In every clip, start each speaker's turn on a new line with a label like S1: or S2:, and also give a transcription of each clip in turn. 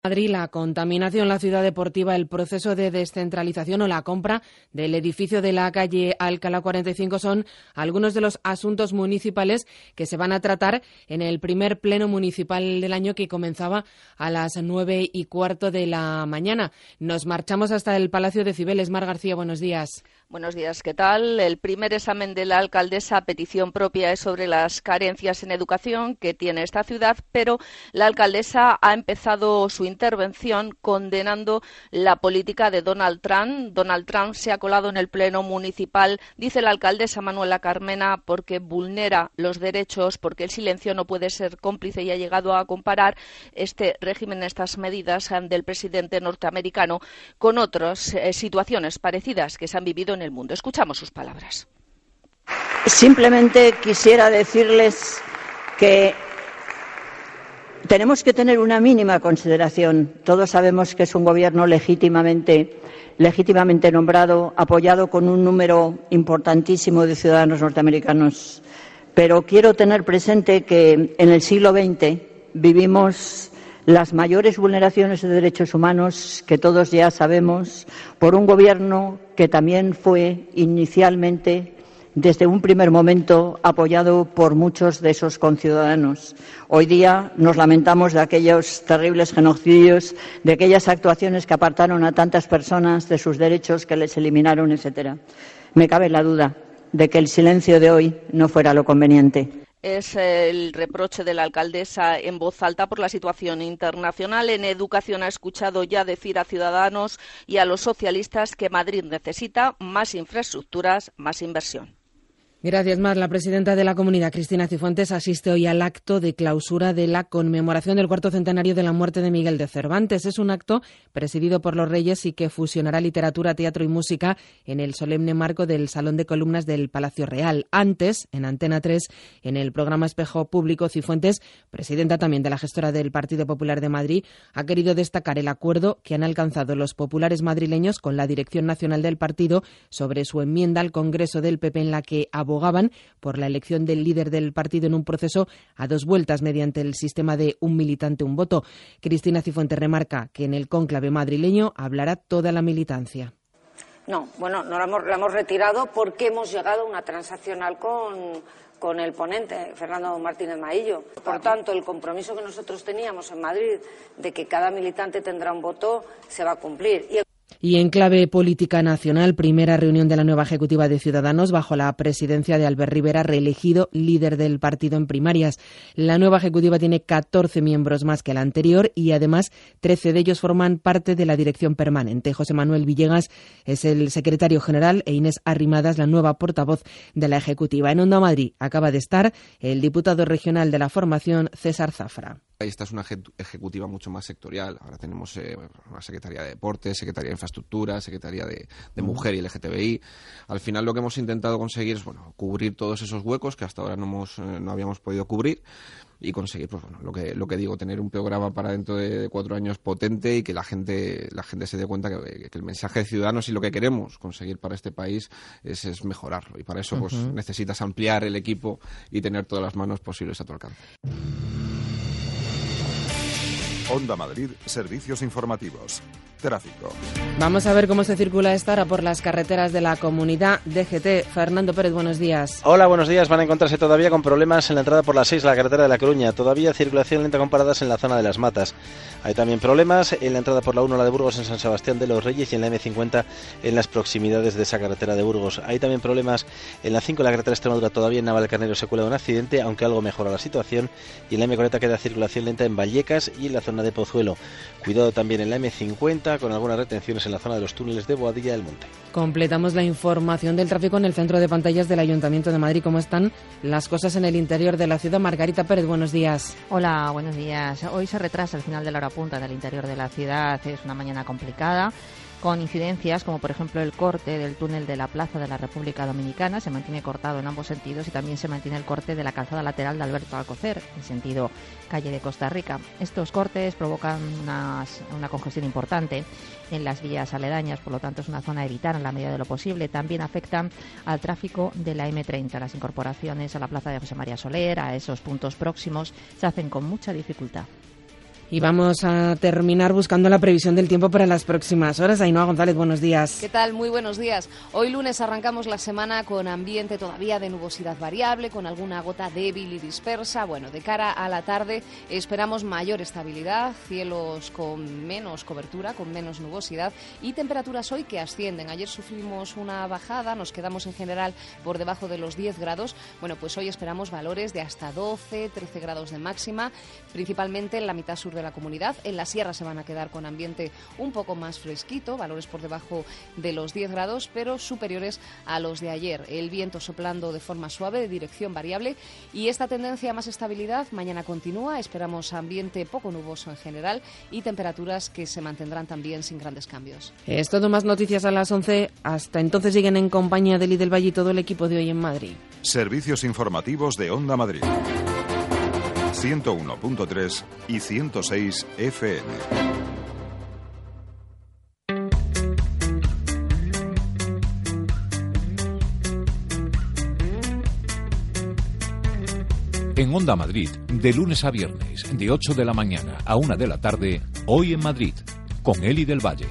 S1: Madrid, la contaminación, la ciudad deportiva, el proceso de descentralización o la compra del edificio de la calle Alcalá 45 son algunos de los asuntos municipales que se van a tratar en el primer pleno municipal del año, que comenzaba a las 9:15 de la mañana. Nos marchamos hasta el Palacio de Cibeles. Mar García, buenos días.
S2: Buenos días, ¿qué tal? El primer examen de la alcaldesa a petición propia es sobre las carencias en educación que tiene esta ciudad, pero la alcaldesa ha empezado su intervención condenando la política de Donald Trump. Donald Trump se ha colado en el pleno municipal, dice la alcaldesa Manuela Carmena, porque vulnera los derechos, porque el silencio no puede ser cómplice, y ha llegado a comparar este régimen, estas medidas del presidente norteamericano con otras situaciones parecidas que se han vivido en el mundo. Escuchamos sus palabras.
S3: Simplemente quisiera decirles que tenemos que tener una mínima consideración. Todos sabemos que es un gobierno legítimamente nombrado, apoyado con un número importantísimo de ciudadanos norteamericanos. Pero quiero tener presente que en el siglo XX vivimos las mayores vulneraciones de derechos humanos, que todos ya sabemos, por un gobierno que también fue inicialmente, desde un primer momento, apoyado por muchos de esos conciudadanos. Hoy día nos lamentamos de aquellos terribles genocidios, de aquellas actuaciones que apartaron a tantas personas de sus derechos, que les eliminaron, etcétera. Me cabe la duda de que el silencio de hoy no fuera lo conveniente.
S2: Es el reproche de la alcaldesa en voz alta por la situación internacional. En educación ha escuchado ya decir a Ciudadanos y a los socialistas que Madrid necesita más infraestructuras, más inversión.
S1: Gracias, Mar. La presidenta de la Comunidad, Cristina Cifuentes, asiste hoy al acto de clausura de la conmemoración del 4º centenario de la muerte de Miguel de Cervantes. Es un acto presidido por los Reyes y que fusionará literatura, teatro y música en el solemne marco del Salón de Columnas del Palacio Real. Antes, en Antena 3, en el programa Espejo Público, Cifuentes, presidenta también de la gestora del Partido Popular de Madrid, ha querido destacar el acuerdo que han alcanzado los populares madrileños con la dirección nacional del partido sobre su enmienda al Congreso del PP, en la que abogaban por la elección del líder del partido en un proceso a 2 vueltas mediante el sistema de un militante, un voto. Cristina Cifuentes remarca que en el cónclave madrileño hablará toda la militancia.
S4: No la hemos retirado porque hemos llegado a una transaccional con el ponente, Fernando Martínez Maillo. Por tanto, el compromiso que nosotros teníamos en Madrid de que cada militante tendrá un voto se va a cumplir.
S1: Y en clave política nacional, primera reunión de la nueva ejecutiva de Ciudadanos bajo la presidencia de Albert Rivera, reelegido líder del partido en primarias. La nueva ejecutiva tiene 14 miembros más que la anterior y además 13 de ellos forman parte de la dirección permanente. José Manuel Villegas es el secretario general e Inés Arrimadas la nueva portavoz de la ejecutiva. En Onda Madrid acaba de estar el diputado regional de la formación, César Zafra.
S5: Esta es una ejecutiva mucho más sectorial. Ahora tenemos una Secretaría de Deportes, Secretaría de Infraestructura, Secretaría de Mujer y LGTBI. Al final lo que hemos intentado conseguir es cubrir todos esos huecos que hasta ahora no habíamos podido cubrir y conseguir lo que digo, tener un programa para dentro de 4 años potente y que la gente se dé cuenta que el mensaje de Ciudadanos y lo que queremos conseguir para este país es mejorarlo. Y para eso necesitas ampliar el equipo y tener todas las manos posibles a tu alcance.
S6: Onda Madrid, servicios informativos. Tráfico.
S1: Vamos a ver cómo se circula esta hora por las carreteras de la comunidad. DGT, Fernando Pérez, buenos días.
S7: Hola, buenos días. Van a encontrarse todavía con problemas en la entrada por la 6, la carretera de La Coruña. Todavía circulación lenta con paradas en la zona de Las Matas. Hay también problemas en la entrada por la 1, la de Burgos, en San Sebastián de los Reyes, y en la M50 en las proximidades de esa carretera de Burgos. Hay también problemas en la 5, la carretera de Extremadura. Todavía en Navalcarnero se cuela un accidente, aunque algo mejora la situación. Y en la M40 queda circulación lenta en Vallecas y en la zona de Pozuelo. Cuidado también en la M50 con algunas retenciones en la zona de los túneles de Boadilla del Monte.
S1: Completamos la información del tráfico en el centro de pantallas del Ayuntamiento de Madrid. ¿Cómo están las cosas en el interior de la ciudad? Margarita Pérez, buenos días.
S8: Hola, buenos días. Hoy se retrasa el final de la hora punta del interior de la ciudad. Es una mañana complicada, con incidencias como por ejemplo el corte del túnel de la Plaza de la República Dominicana. Se mantiene cortado en ambos sentidos, y también se mantiene el corte de la calzada lateral de Alberto Alcocer, en sentido calle de Costa Rica. Estos cortes provocan una congestión importante en las vías aledañas, por lo tanto es una zona a evitar en la medida de lo posible. También afectan al tráfico de la M30. Las incorporaciones a la Plaza de José María Soler, a esos puntos próximos, se hacen con mucha dificultad.
S1: Y vamos a terminar buscando la previsión del tiempo para las próximas horas. Ainhoa González, buenos días.
S9: ¿Qué tal? Muy buenos días. Hoy lunes arrancamos la semana con ambiente todavía de nubosidad variable, con alguna gota débil y dispersa. Bueno, de cara a la tarde esperamos mayor estabilidad, cielos con menos cobertura, con menos nubosidad y temperaturas hoy que ascienden. Ayer sufrimos una bajada, nos quedamos en general por debajo de los 10 grados. Bueno, pues hoy esperamos valores de hasta 12, 13 grados de máxima, principalmente en la mitad sur de la comunidad. En la sierra se van a quedar con ambiente un poco más fresquito, valores por debajo de los 10 grados, pero superiores a los de ayer. El viento soplando de forma suave, de dirección variable, y esta tendencia a más estabilidad mañana continúa. Esperamos ambiente poco nuboso en general y temperaturas que se mantendrán también sin grandes cambios.
S1: Es todo, más noticias a las 11. Hasta entonces siguen en compañía de Eli del Valle y todo el equipo de Hoy en Madrid.
S6: Servicios informativos de Onda Madrid. 101.3 y 106 FM.
S10: En Onda Madrid, de lunes a viernes, de 8 de la mañana a 1 de la tarde, Hoy en Madrid, con Eli del Valle.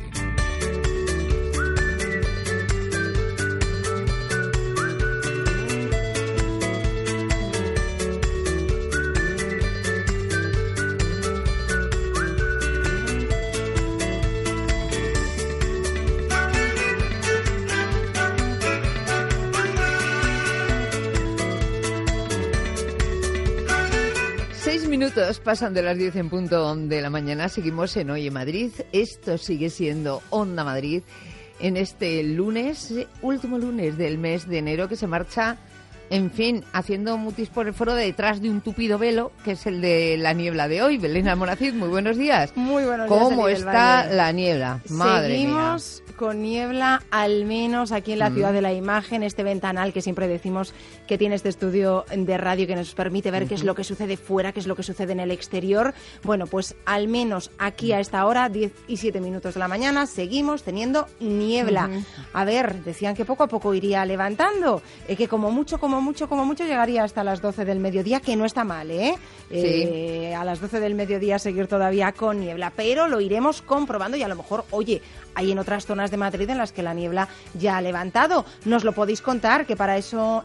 S11: Pasan de las 10 en punto de la mañana. Seguimos en Hoy en Madrid. Esto sigue siendo Onda Madrid en este lunes, último lunes del mes de enero, que se marcha, en fin, haciendo mutis por el foro detrás de un tupido velo, que es el de la niebla de hoy. Belén Almonacid, muy buenos días.
S12: Muy buenos días.
S11: ¿Cómo está la niebla? Madre
S12: Seguimos
S11: mía.
S12: Con niebla, al menos aquí en la Ciudad de la Imagen, este ventanal que siempre decimos que tiene este estudio de radio que nos permite ver qué es lo que sucede fuera, qué es lo que sucede en el exterior. Bueno, pues al menos aquí a esta hora, 10 y 7 minutos de la mañana, seguimos teniendo niebla. A ver, decían que poco a poco iría levantando, que como mucho llegaría hasta las 12 del mediodía, que no está mal, ¿eh?
S11: Sí.
S12: A las 12 del mediodía seguir todavía con niebla, pero lo iremos comprobando y a lo mejor, oye, hay en otras zonas de Madrid en las que la niebla ya ha levantado. Nos lo podéis contar, que para eso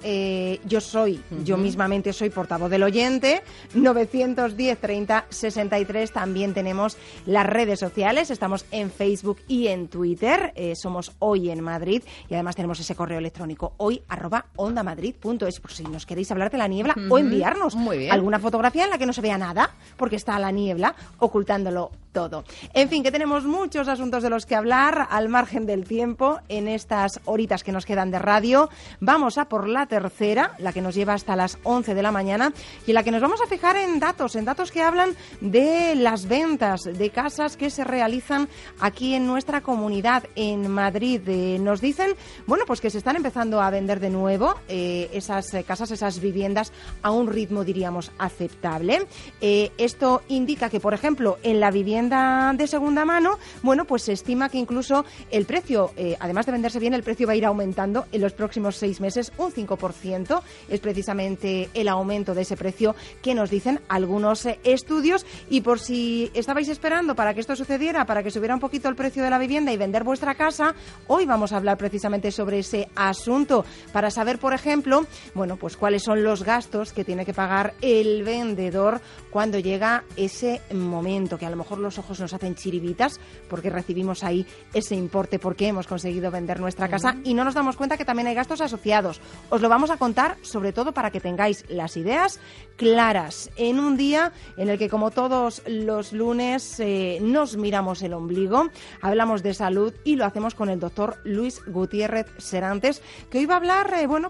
S12: yo mismamente soy portavoz del oyente. 910 30 63. También tenemos las redes sociales, estamos en Facebook y en Twitter, somos Hoy en Madrid, y además tenemos ese correo electrónico hoy@ondamadrid.es, por si nos queréis hablar de la niebla o enviarnos alguna fotografía en la que no se vea nada, porque está la niebla ocultándolo todo. En fin, que tenemos muchos asuntos de los que hablar al margen del tiempo en estas horitas que nos quedan de radio. Vamos a por la tercera, la que nos lleva hasta las 11 de la mañana, y en la que nos vamos a fijar en datos que hablan de las ventas de casas que se realizan aquí en nuestra comunidad, en Madrid. Nos dicen, bueno, pues que se están empezando a vender de nuevo esas casas, esas viviendas a un ritmo, diríamos, aceptable. Esto indica que, por ejemplo, en la vivienda de segunda mano, bueno, pues se estima que incluso el precio, además de venderse bien, el precio va a ir aumentando en los próximos 6 meses, un 5%. Es precisamente el aumento de ese precio que nos dicen algunos estudios. Y por si estabais esperando para que esto sucediera, para que subiera un poquito el precio de la vivienda y vender vuestra casa, hoy vamos a hablar precisamente sobre ese asunto, para saber, por ejemplo, bueno, pues cuáles son los gastos que tiene que pagar el vendedor cuando llega ese momento, que a lo mejor los ojos nos hacen chiribitas porque recibimos ahí ese importe porque hemos conseguido vender nuestra casa y no nos damos cuenta que también hay gastos asociados. Os lo vamos a contar, sobre todo para que tengáis las ideas claras en un día en el que, como todos los lunes, nos miramos el ombligo, hablamos de salud y lo hacemos con el doctor Luis Gutiérrez Serantes, que hoy va a hablar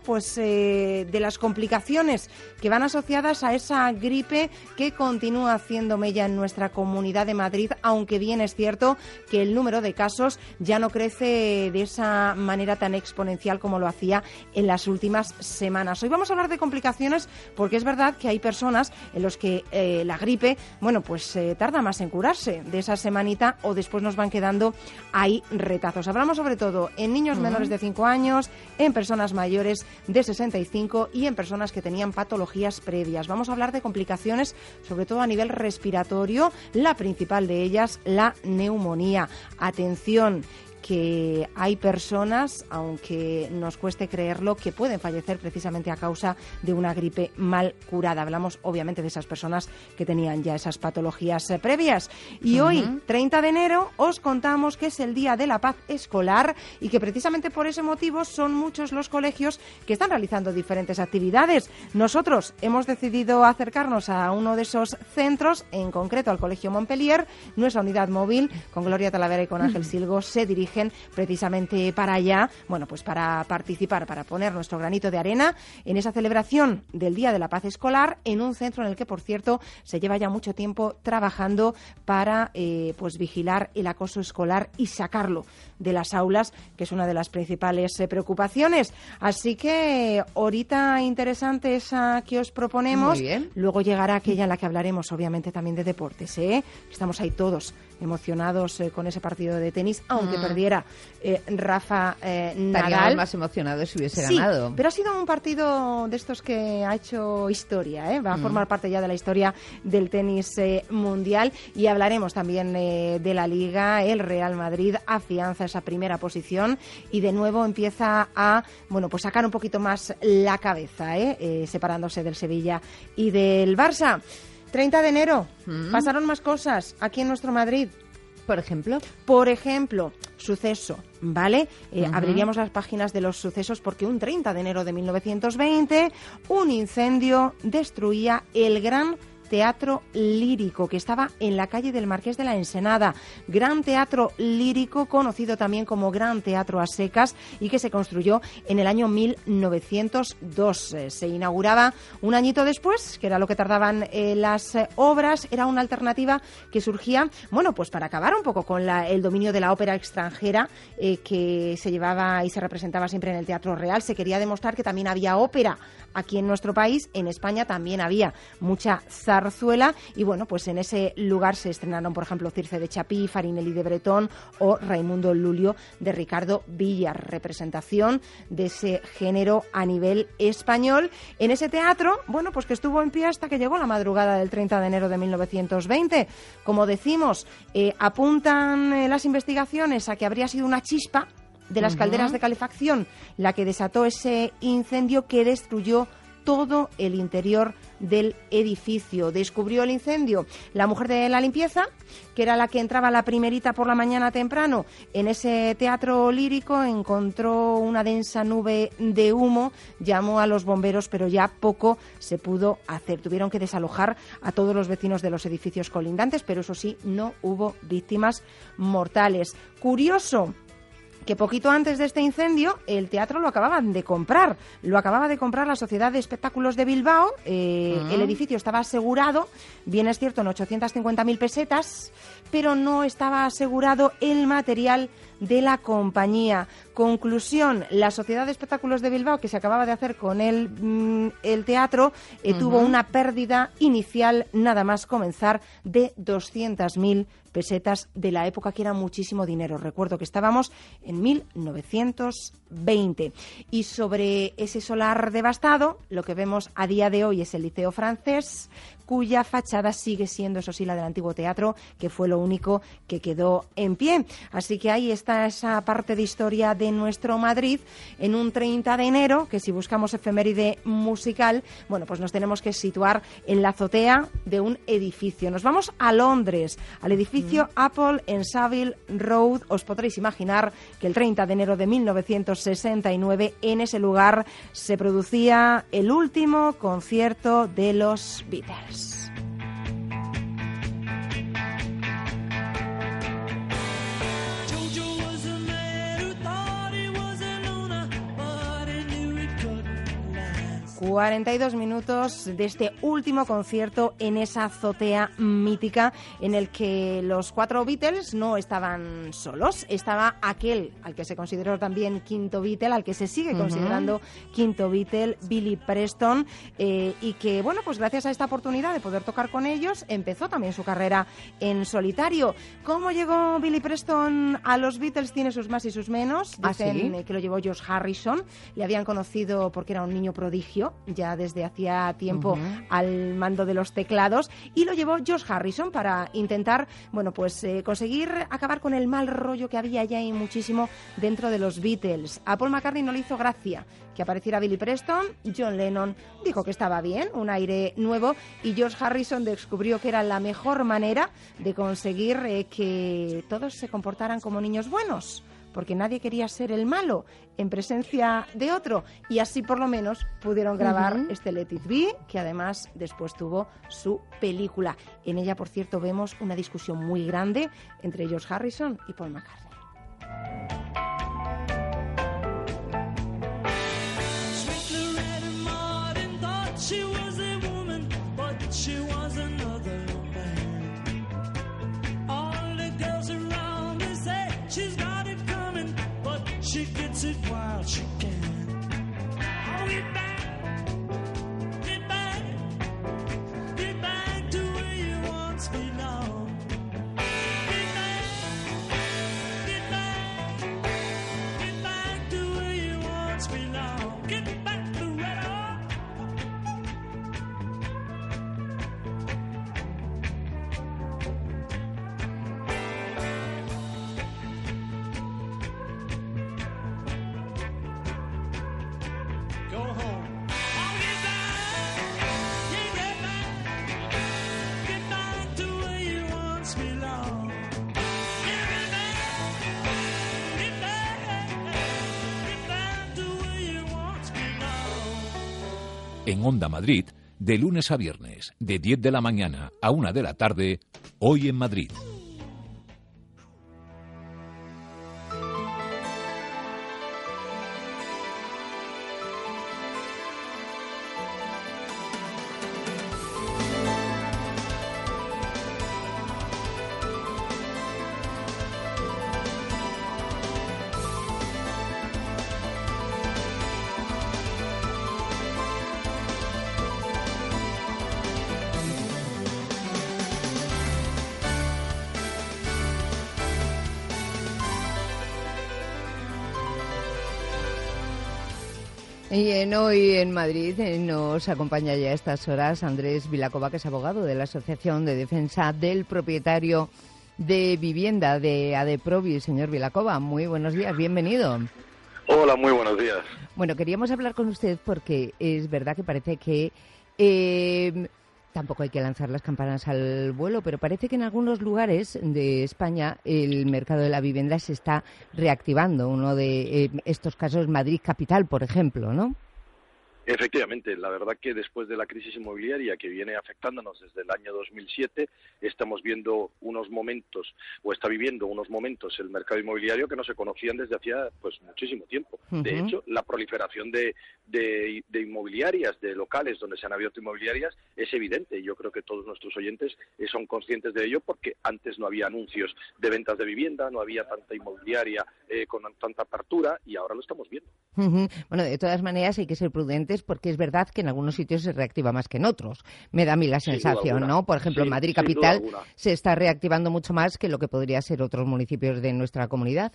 S12: de las complicaciones que van asociadas a esa gripe que continúa haciendo mella en nuestra Comunidad de Madrid Madrid, aunque bien es cierto que el número de casos ya no crece de esa manera tan exponencial como lo hacía en las últimas semanas. Hoy vamos a hablar de complicaciones porque es verdad que hay personas en los que la gripe, bueno, pues tarda más en curarse de esa semanita o después nos van quedando ahí retazos. Hablamos sobre todo en niños menores de 5 años, en personas mayores de 65 y en personas que tenían patologías previas. Vamos a hablar de complicaciones, sobre todo a nivel respiratorio, la principal de ellas, la neumonía. Atención, que hay personas, aunque nos cueste creerlo, que pueden fallecer precisamente a causa de una gripe mal curada. Hablamos, obviamente, de esas personas que tenían ya esas patologías previas. Y hoy, 30 de enero, os contamos que es el Día de la Paz Escolar y que precisamente por ese motivo son muchos los colegios que están realizando diferentes actividades. Nosotros hemos decidido acercarnos a uno de esos centros, en concreto al Colegio Montpellier. Nuestra unidad móvil, con Gloria Talavera y con Ángel Silgo, se dirige precisamente para allá, bueno, pues para participar, para poner nuestro granito de arena en esa celebración del Día de la Paz Escolar, en un centro en el que, por cierto, se lleva ya mucho tiempo trabajando para pues vigilar el acoso escolar y sacarlo de las aulas, que es una de las principales preocupaciones. Así que horita interesante esa que os proponemos.
S11: Muy bien.
S12: Luego llegará aquella en la que hablaremos, obviamente, también de deportes, ¿eh? Estamos ahí todos emocionados con ese partido de tenis, aunque perdiera Rafa Nadal.
S11: Estaríamos más emocionados si hubiese ganado.
S12: Pero ha sido un partido de estos que ha hecho historia, ¿eh? Va a formar parte ya de la historia del tenis mundial, y hablaremos también de la Liga. El Real Madrid afianza esa primera posición y de nuevo empieza a, bueno, pues sacar un poquito más la cabeza, separándose del Sevilla y del Barça. 30 de enero, pasaron más cosas aquí en nuestro Madrid.
S11: ¿Por ejemplo?
S12: Por ejemplo, suceso, ¿vale? Abriríamos las páginas de los sucesos porque un 30 de enero de 1920 un incendio destruía el Gran Teatro Lírico, que estaba en la calle del Marqués de la Ensenada. Gran Teatro Lírico, conocido también como Gran Teatro a Secas, y que se construyó en el año 1902. Se inauguraba un añito después, que era lo que tardaban las obras. Era una alternativa que surgía, bueno, pues para acabar un poco con el dominio de la ópera extranjera que se llevaba y se representaba siempre en el Teatro Real. Se quería demostrar que también había ópera aquí en nuestro país. En España también había mucha zarzuela, y bueno, pues en ese lugar se estrenaron, por ejemplo, Circe de Chapí, Farinelli de Bretón o Raimundo Lulio de Ricardo Villar. Representación de ese género a nivel español en ese teatro, bueno, pues que estuvo en pie hasta que llegó la madrugada del 30 de enero de 1920. Como decimos, apuntan las investigaciones a que habría sido una chispa de las calderas de calefacción la que desató ese incendio que destruyó todo el interior del edificio. Descubrió el incendio la mujer de la limpieza, que era la que entraba la primerita por la mañana temprano en ese teatro lírico. Encontró una densa nube de humo, llamó a los bomberos, pero ya poco se pudo hacer. Tuvieron que desalojar a todos los vecinos de los edificios colindantes, pero eso sí, no hubo víctimas mortales. Curioso que poquito antes de este incendio el teatro lo acababan de comprar. Lo acababa de comprar la Sociedad de Espectáculos de Bilbao. El edificio estaba asegurado, bien es cierto, en 850.000 pesetas, pero no estaba asegurado el material de la compañía. Conclusión, la Sociedad de Espectáculos de Bilbao, que se acababa de hacer con el teatro, tuvo una pérdida inicial, nada más comenzar, de 200.000 pesetas de la época, que era muchísimo dinero. Recuerdo que estábamos en 1920. Y sobre ese solar devastado, lo que vemos a día de hoy es el Liceo Francés, cuya fachada sigue siendo, eso sí, la del antiguo teatro, que fue lo único que quedó en pie. Así que ahí está esa parte de historia de nuestro Madrid en un 30 de enero, que si buscamos efeméride musical, bueno, pues nos tenemos que situar en la azotea de un edificio. Nos vamos a Londres, al edificio Apple en Savile Road. Os podréis imaginar que el 30 de enero de 1969 en ese lugar se producía el último concierto de los Beatles. 42 minutos de este último concierto en esa azotea mítica en el que los 4 Beatles no estaban solos. Estaba aquel al que se consideró también quinto Beatle, al que se sigue considerando quinto Beatle, Billy Preston, y que, bueno, pues gracias a esta oportunidad de poder tocar con ellos, empezó también su carrera en solitario. ¿Cómo llegó Billy Preston a los Beatles? Tiene sus más y sus menos. Dicen que lo llevó George Harrison. Le habían conocido porque era un niño prodigio, ya desde hacía tiempo al mando de los teclados, y lo llevó George Harrison para intentar, bueno, pues conseguir acabar con el mal rollo que había ya y muchísimo dentro de los Beatles. A Paul McCartney no le hizo gracia que apareciera Billy Preston. John Lennon dijo que estaba bien, un aire nuevo, y George Harrison descubrió que era la mejor manera de conseguir que todos se comportaran como niños buenos, porque nadie quería ser el malo en presencia de otro, y así por lo menos pudieron grabar este Let It Be, que además después tuvo su película. En ella, por cierto, vemos una discusión muy grande entre George Harrison y Paul McCartney.
S13: She gets it while she can. Oh, get back to where you once belonged. Get back to where you once belonged. Get back to red on. Go home. Oh, get back to where you once belonged. Get back to where you once belonged.
S10: En Onda Madrid, de lunes a viernes, de 10 de la mañana a 1 de la tarde, Hoy en Madrid.
S11: Y Hoy en Madrid nos acompaña ya a estas horas Andrés Vilacova, que es abogado de la Asociación de Defensa del Propietario de Vivienda de Adeprovi. Señor Vilacova, muy buenos días, bienvenido.
S14: Hola, muy buenos días.
S11: Bueno, queríamos hablar con usted porque es verdad que parece que tampoco hay que lanzar las campanas al vuelo, pero parece que en algunos lugares de España el mercado de la vivienda se está reactivando. Uno de estos casos, Madrid capital, por ejemplo, ¿no?
S14: Efectivamente, la verdad que después de la crisis inmobiliaria que viene afectándonos desde el año 2007, estamos viendo unos momentos, o está viviendo unos momentos el mercado inmobiliario que no se conocían desde hacía pues muchísimo tiempo. De hecho, la proliferación de inmobiliarias, de locales donde se han abierto inmobiliarias, es evidente. Yo creo que todos nuestros oyentes son conscientes de ello, porque antes no había anuncios de ventas de vivienda, no había tanta inmobiliaria con tanta apertura, y ahora lo estamos viendo.
S11: Bueno, de todas maneras hay que ser prudentes, porque es verdad que en algunos sitios se reactiva más que en otros. Me da a mí la sensación, ¿no? Por ejemplo, en Madrid capital se está reactivando mucho más que lo que podría ser otros municipios de nuestra comunidad.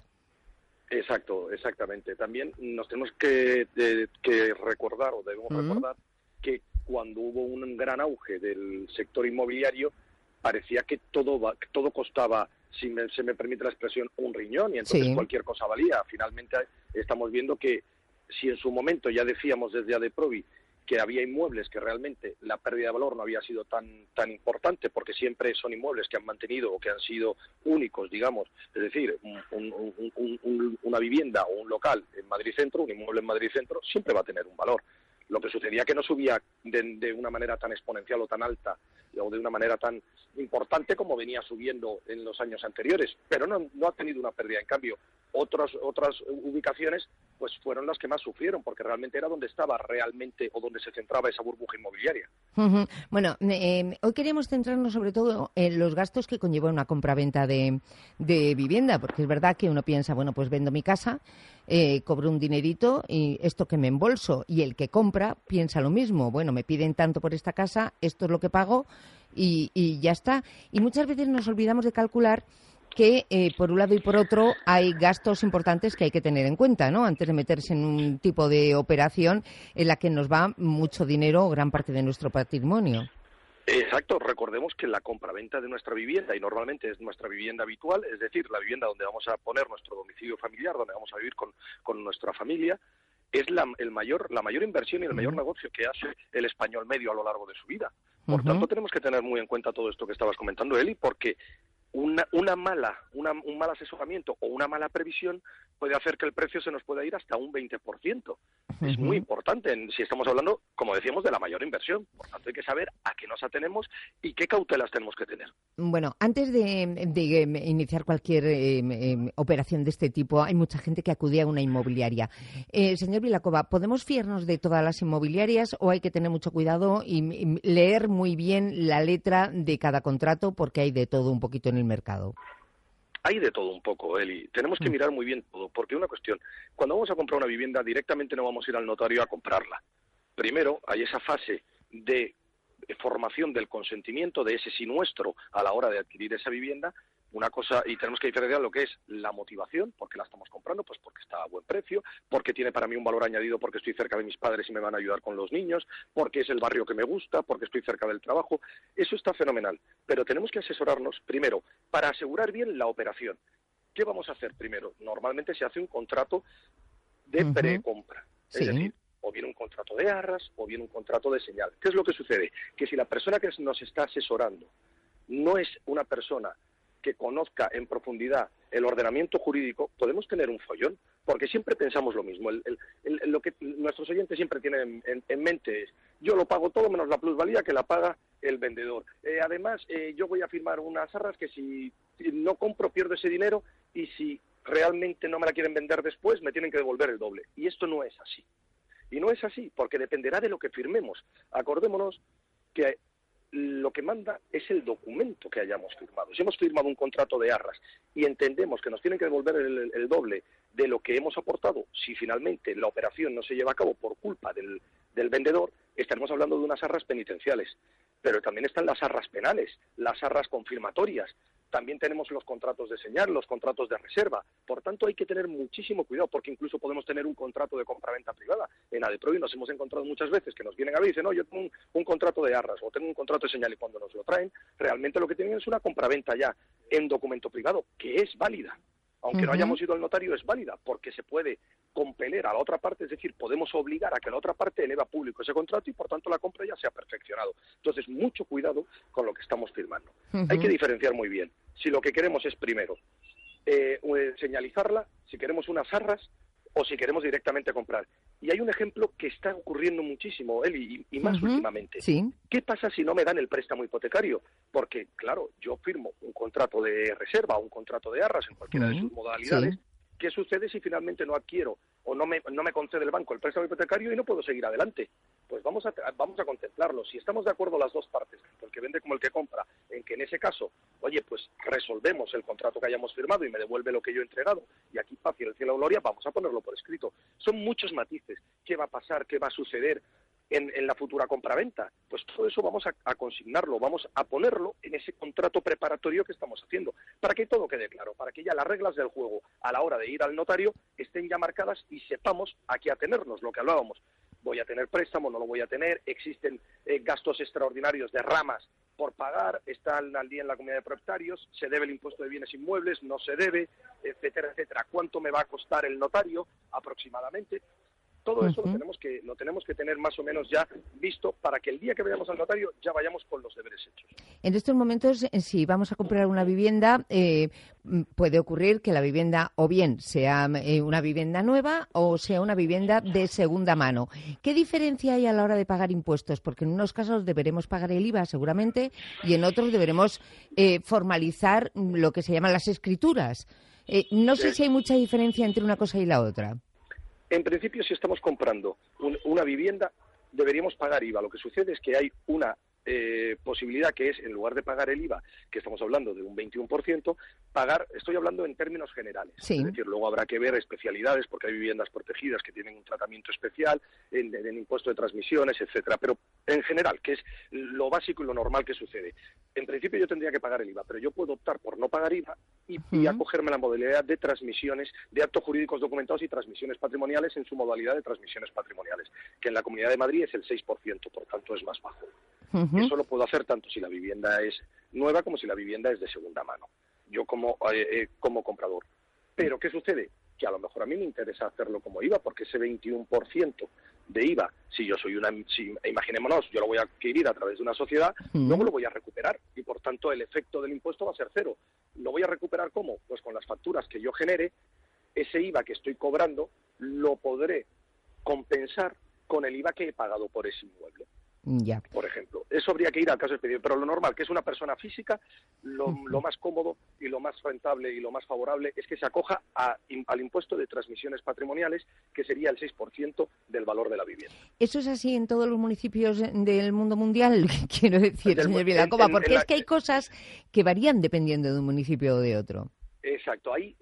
S14: Exacto, exactamente. También nos tenemos que recordar, o debemos recordar, que cuando hubo un gran auge del sector inmobiliario, parecía que todo costaba, si se me permite la expresión, un riñón, y entonces cualquier cosa valía. Finalmente estamos viendo que si en su momento ya decíamos desde Adeprovi que había inmuebles que realmente la pérdida de valor no había sido tan importante, porque siempre son inmuebles que han mantenido o que han sido únicos, digamos, es decir, una vivienda o un local en Madrid Centro, un inmueble en Madrid Centro, siempre va a tener un valor. Lo que sucedía que no subía de una manera tan exponencial o tan alta o de una manera tan importante como venía subiendo en los años anteriores, pero no ha tenido una pérdida. En cambio, otras ubicaciones pues fueron las que más sufrieron, porque realmente era donde estaba realmente o donde se centraba esa burbuja inmobiliaria.
S11: Bueno, hoy queríamos centrarnos sobre todo en los gastos que conlleva una compraventa de vivienda, porque es verdad que uno piensa, bueno, pues vendo mi casa, cobro un dinerito y esto que me embolso, y el que compra piensa lo mismo, bueno, me piden tanto por esta casa, esto es lo que pago y ya está. Y muchas veces nos olvidamos de calcular que por un lado y por otro hay gastos importantes que hay que tener en cuenta, ¿no? Antes de meterse en un tipo de operación en la que nos va mucho dinero o gran parte de nuestro patrimonio.
S14: Exacto, recordemos que la compraventa de nuestra vivienda, y normalmente es nuestra vivienda habitual, es decir, la vivienda donde vamos a poner nuestro domicilio familiar, donde vamos a vivir con nuestra familia, es la mayor inversión y el mayor negocio que hace el español medio a lo largo de su vida. Por tanto, tenemos que tener muy en cuenta todo esto que estabas comentando, Eli, porque un mal asesoramiento o una mala previsión puede hacer que el precio se nos pueda ir hasta un 20%. Es muy importante si estamos hablando, como decíamos, de la mayor inversión. Por tanto, hay que saber a qué nos atenemos y qué cautelas tenemos que tener.
S11: Bueno, antes de iniciar cualquier operación de este tipo, hay mucha gente que acude a una inmobiliaria. Señor Vilacova, ¿podemos fiarnos de todas las inmobiliarias o hay que tener mucho cuidado y leer muy bien la letra de cada contrato, porque hay de todo un poquito en el mercado?
S14: Hay de todo un poco, Eli. Tenemos que mirar muy bien todo, porque una cuestión, cuando vamos a comprar una vivienda, directamente no vamos a ir al notario a comprarla. Primero, hay esa fase de formación del consentimiento, de ese sí nuestro a la hora de adquirir esa vivienda. Una cosa, y tenemos que diferenciar lo que es la motivación, porque la estamos comprando, pues porque está a buen precio, porque tiene para mí un valor añadido, porque estoy cerca de mis padres y me van a ayudar con los niños, porque es el barrio que me gusta, porque estoy cerca del trabajo. Eso está fenomenal, pero tenemos que asesorarnos primero para asegurar bien la operación. ¿Qué vamos a hacer primero? Normalmente se hace un contrato de precompra, es decir, o bien un contrato de arras o bien un contrato de señal. ¿Qué es lo que sucede? Que si la persona que nos está asesorando no es una persona que conozca en profundidad el ordenamiento jurídico, podemos tener un follón, porque siempre pensamos lo mismo. Lo que nuestros oyentes siempre tienen en mente es: yo lo pago todo menos la plusvalía que la paga el vendedor. Además, yo voy a firmar unas arras que si no compro pierdo ese dinero, y si realmente no me la quieren vender después me tienen que devolver el doble. Y esto no es así. Y no es así, porque dependerá de lo que firmemos. Acordémonos que lo que manda es el documento que hayamos firmado. Si hemos firmado un contrato de arras y entendemos que nos tienen que devolver el doble de lo que hemos aportado, si finalmente la operación no se lleva a cabo por culpa del vendedor, estaremos hablando de unas arras penitenciales. Pero también están las arras penales, las arras confirmatorias. También tenemos los contratos de señal, los contratos de reserva. Por tanto, hay que tener muchísimo cuidado, porque incluso podemos tener un contrato de compraventa privada. En ADEPROVI nos hemos encontrado muchas veces que nos vienen a ver y dicen: no, yo tengo un contrato de arras o tengo un contrato de señal, y cuando nos lo traen, realmente lo que tienen es una compraventa ya en documento privado, que es válida. Aunque no hayamos ido al notario, es válida, porque se puede compeler a la otra parte, es decir, podemos obligar a que la otra parte eleve a público ese contrato y por tanto la compra ya se ha perfeccionado. Entonces, mucho cuidado con lo que estamos firmando. Hay que diferenciar muy bien si lo que queremos es primero señalizarla, si queremos unas arras o si queremos directamente comprar. Y hay un ejemplo que está ocurriendo muchísimo, Eli, y más últimamente.
S11: Sí.
S14: ¿Qué pasa si no me dan el préstamo hipotecario? Porque, claro, yo firmo un contrato de reserva o un contrato de arras en cualquiera de sus modalidades. ¿Qué sucede si finalmente no adquiero o no me concede el banco el préstamo hipotecario y no puedo seguir adelante? Pues vamos a contemplarlo. Si estamos de acuerdo las dos partes, tanto el que vende como el que compra, en que en ese caso, oye, pues resolvemos el contrato que hayamos firmado y me devuelve lo que yo he entregado, y aquí fácil, el cielo gloria, vamos a ponerlo por escrito. Son muchos matices. ¿Qué va a pasar? ¿Qué va a suceder en la futura compraventa? Pues todo eso vamos a consignarlo, vamos a ponerlo en ese contrato preparatorio que estamos haciendo, para que todo quede claro, para que ya las reglas del juego a la hora de ir al notario estén ya marcadas y sepamos a qué atenernos, lo que hablábamos. ¿Voy a tener préstamo? ¿No lo voy a tener? ¿Existen gastos extraordinarios de ramas por pagar? ¿Están al día en la comunidad de propietarios? ¿Se debe el impuesto de bienes inmuebles? ¿No se debe? Etcétera, etcétera. ¿Cuánto me va a costar el notario aproximadamente? Todo eso lo tenemos que tener más o menos ya visto para que el día que vayamos al notario ya vayamos con los deberes hechos.
S11: En estos momentos, si vamos a comprar una vivienda, puede ocurrir que la vivienda o bien sea una vivienda nueva o sea una vivienda de segunda mano. ¿Qué diferencia hay a la hora de pagar impuestos? Porque en unos casos deberemos pagar el IVA seguramente y en otros deberemos formalizar lo que se llaman las escrituras. No sé si hay mucha diferencia entre una cosa y la otra.
S14: En principio, si estamos comprando una vivienda, deberíamos pagar IVA. Lo que sucede es que hay una posibilidad que es, en lugar de pagar el IVA, que estamos hablando de un 21%, pagar, estoy hablando en términos generales. Sí. Es decir, luego habrá que ver especialidades, porque hay viviendas protegidas que tienen un tratamiento especial, en impuesto de transmisiones, etcétera. Pero en general, que es lo básico y lo normal que sucede. En principio yo tendría que pagar el IVA, pero yo puedo optar por no pagar IVA y acogerme a la modalidad de transmisiones, de actos jurídicos documentados y transmisiones patrimoniales en su modalidad de transmisiones patrimoniales, que en la Comunidad de Madrid es el 6%, por tanto es más bajo. Eso lo puedo hacer tanto si la vivienda es nueva como si la vivienda es de segunda mano, yo como comprador. Pero ¿qué sucede? Que a lo mejor a mí me interesa hacerlo como IVA, porque ese 21% de IVA, si imaginémonos, yo lo voy a adquirir a través de una sociedad, luego lo voy a recuperar y por tanto el efecto del impuesto va a ser cero. ¿Lo voy a recuperar cómo? Pues con las facturas que yo genere, ese IVA que estoy cobrando lo podré compensar con el IVA que he pagado por ese inmueble.
S11: Ya.
S14: Por ejemplo, eso habría que ir al caso específico, pero lo normal, que es una persona física, lo más cómodo y lo más rentable y lo más favorable es que se acoja al impuesto de transmisiones patrimoniales, que sería el 6% del valor de la vivienda.
S11: ¿Eso es así en todos los municipios del mundo mundial? Quiero decir, señor Vilacova, porque es que hay cosas que varían dependiendo de un municipio o de otro.
S14: Exacto, ahí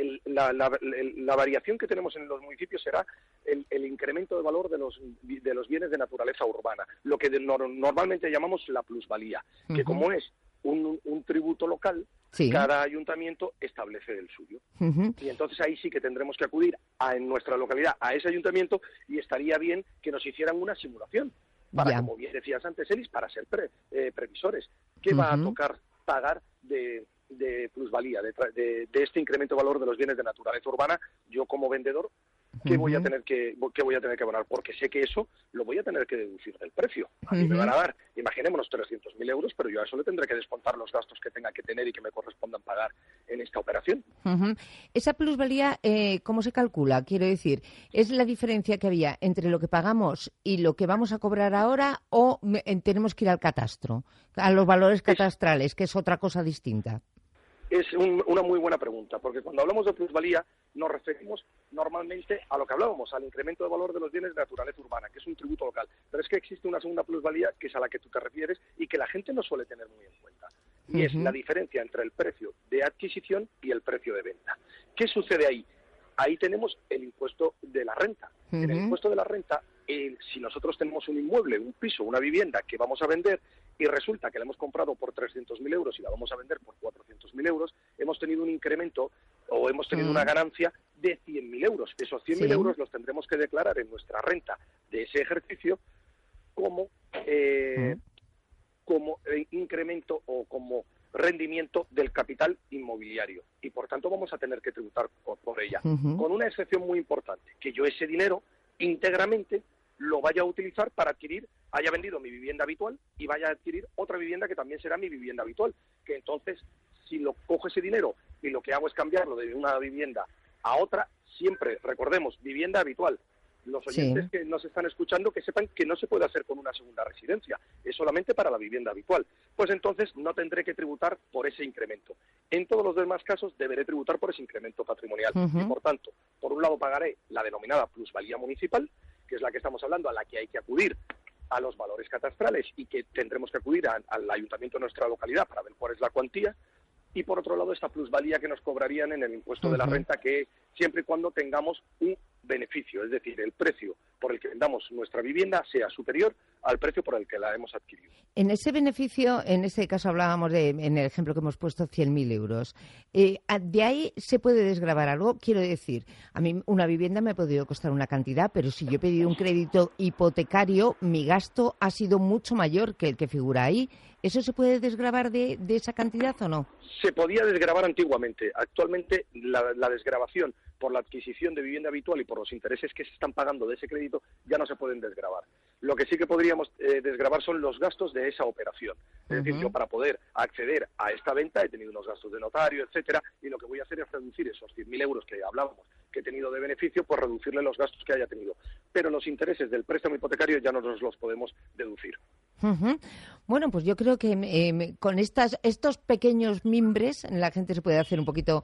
S14: la variación que tenemos en los municipios será el incremento de valor de los bienes de naturaleza urbana, lo que normalmente llamamos la plusvalía, que como es un tributo local, cada ayuntamiento establece el suyo. Y entonces ahí sí que tendremos que acudir en nuestra localidad a ese ayuntamiento y estaría bien que nos hicieran una simulación, para, como bien decías antes, Elis, para ser previsores. ¿Qué va a tocar pagar de plusvalía, de este incremento de valor de los bienes de naturaleza urbana, yo como vendedor, ¿qué voy a tener que abonar? Porque sé que eso lo voy a tener que deducir del precio. A mí me van a dar, imaginémonos, 300.000 euros, pero yo a eso le tendré que descontar los gastos que tenga que tener y que me correspondan pagar en esta operación.
S11: Esa plusvalía, ¿cómo se calcula? Quiero decir, ¿es la diferencia que había entre lo que pagamos y lo que vamos a cobrar ahora o tenemos que ir al catastro, a los valores catastrales, que es otra cosa distinta?
S14: Es una muy buena pregunta, porque cuando hablamos de plusvalía nos referimos normalmente a lo que hablábamos, al incremento de valor de los bienes de naturaleza urbana, que es un tributo local. Pero es que existe una segunda plusvalía, que es a la que tú te refieres y que la gente no suele tener muy en cuenta. Y es la diferencia entre el precio de adquisición y el precio de venta. ¿Qué sucede ahí? Ahí tenemos el impuesto de la renta. En el impuesto de la renta, si nosotros tenemos un inmueble, un piso, una vivienda que vamos a vender y resulta que la hemos comprado por 300.000 euros y la vamos a vender por 400.000 euros, hemos tenido un incremento o hemos tenido una ganancia de 100.000 euros. Esos 100.000 euros los tendremos que declarar en nuestra renta de ese ejercicio como incremento o como rendimiento del capital inmobiliario y por tanto vamos a tener que tributar por ella, con una excepción muy importante, que yo ese dinero íntegramente lo vaya a utilizar para adquirir, haya vendido mi vivienda habitual y vaya a adquirir otra vivienda que también será mi vivienda habitual, que entonces si lo cojo ese dinero y lo que hago es cambiarlo de una vivienda a otra, siempre recordemos, vivienda habitual. Los oyentes que nos están escuchando que sepan que no se puede hacer con una segunda residencia, es solamente para la vivienda habitual. Pues entonces no tendré que tributar por ese incremento. En todos los demás casos deberé tributar por ese incremento patrimonial y por tanto, por un lado pagaré la denominada plusvalía municipal, que es la que estamos hablando, a la que hay que acudir a los valores catastrales y que tendremos que acudir al ayuntamiento de nuestra localidad para ver cuál es la cuantía. Y por otro lado, esta plusvalía que nos cobrarían en el impuesto de la renta, que siempre y cuando tengamos un beneficio, es decir, el precio por el que vendamos nuestra vivienda sea superior al precio por el que la hemos adquirido.
S11: En ese beneficio, en este caso hablábamos en el ejemplo que hemos puesto, 100.000 euros. ¿De ahí se puede desgravar algo? Quiero decir, a mí una vivienda me ha podido costar una cantidad, pero si yo he pedido un crédito hipotecario, mi gasto ha sido mucho mayor que el que figura ahí. ¿Eso se puede desgravar de esa cantidad o no?
S14: Se podía desgravar antiguamente. Actualmente la desgravación por la adquisición de vivienda habitual y por los intereses que se están pagando de ese crédito ya no se pueden desgravar. Lo que sí que podríamos desgravar son los gastos de esa operación. Es decir, yo para poder acceder a esta venta he tenido unos gastos de notario, etcétera, y lo que voy a hacer es reducir esos 100.000 euros que hablábamos que he tenido de beneficio, pues reducirle los gastos que haya tenido. Pero los intereses del préstamo hipotecario ya no nos los podemos deducir.
S11: Bueno, pues yo creo que con estos pequeños mimbres la gente se puede hacer un poquito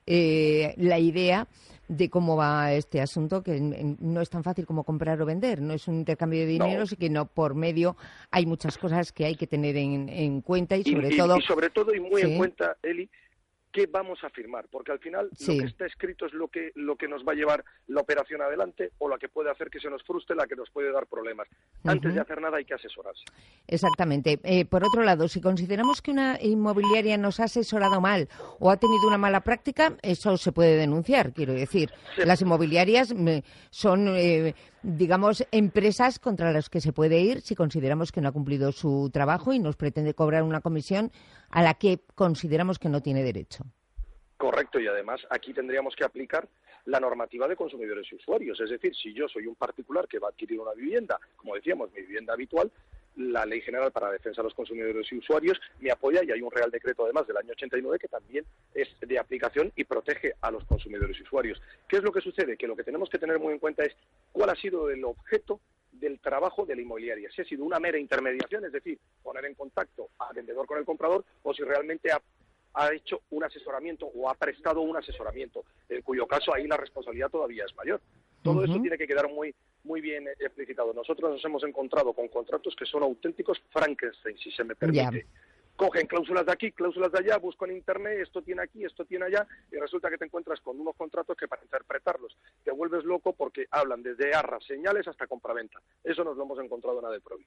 S11: la idea de cómo va este asunto, que no es tan fácil como comprar o vender, no es un intercambio de dinero, sino por medio hay muchas cosas que hay que tener en cuenta y sobre todo
S14: y muy en cuenta, Eli, qué vamos a firmar, porque al final lo que está escrito es lo que nos va a llevar la operación adelante o la que puede hacer que se nos frustre, la que nos puede dar problemas. Antes de hacer nada hay que asesorarse. Exactamente.
S11: Por otro lado, si consideramos que una inmobiliaria nos ha asesorado mal o ha tenido una mala práctica, eso se puede denunciar. Quiero decir, las inmobiliarias son, digamos, empresas contra las que se puede ir si consideramos que no ha cumplido su trabajo y nos pretende cobrar una comisión a la que consideramos que no tiene derecho.
S14: Correcto, y además aquí tendríamos que aplicar la normativa de consumidores y usuarios. Es decir, si yo soy un particular que va a adquirir una vivienda, como decíamos, mi vivienda habitual, la Ley General para la Defensa de los Consumidores y Usuarios me apoya y hay un Real Decreto además del año 89 que también es de aplicación y protege a los consumidores y usuarios. ¿Qué es lo que sucede? Que lo que tenemos que tener muy en cuenta es cuál ha sido el objeto del trabajo de la inmobiliaria. Si ha sido una mera intermediación, es decir, poner en contacto al vendedor con el comprador, o si realmente ha hecho un asesoramiento o ha prestado un asesoramiento, en cuyo caso ahí la responsabilidad todavía es mayor. Todo eso tiene que quedar muy bien explicitado. Nosotros nos hemos encontrado con contratos que son auténticos Frankenstein, si se me permite. Cogen cláusulas de aquí, cláusulas de allá, buscan en internet, esto tiene aquí, esto tiene allá, y resulta que te encuentras con unos contratos que para interpretarlos te vuelves loco porque hablan desde arras, señales hasta compraventa. Eso nos lo hemos encontrado en Adelprovi.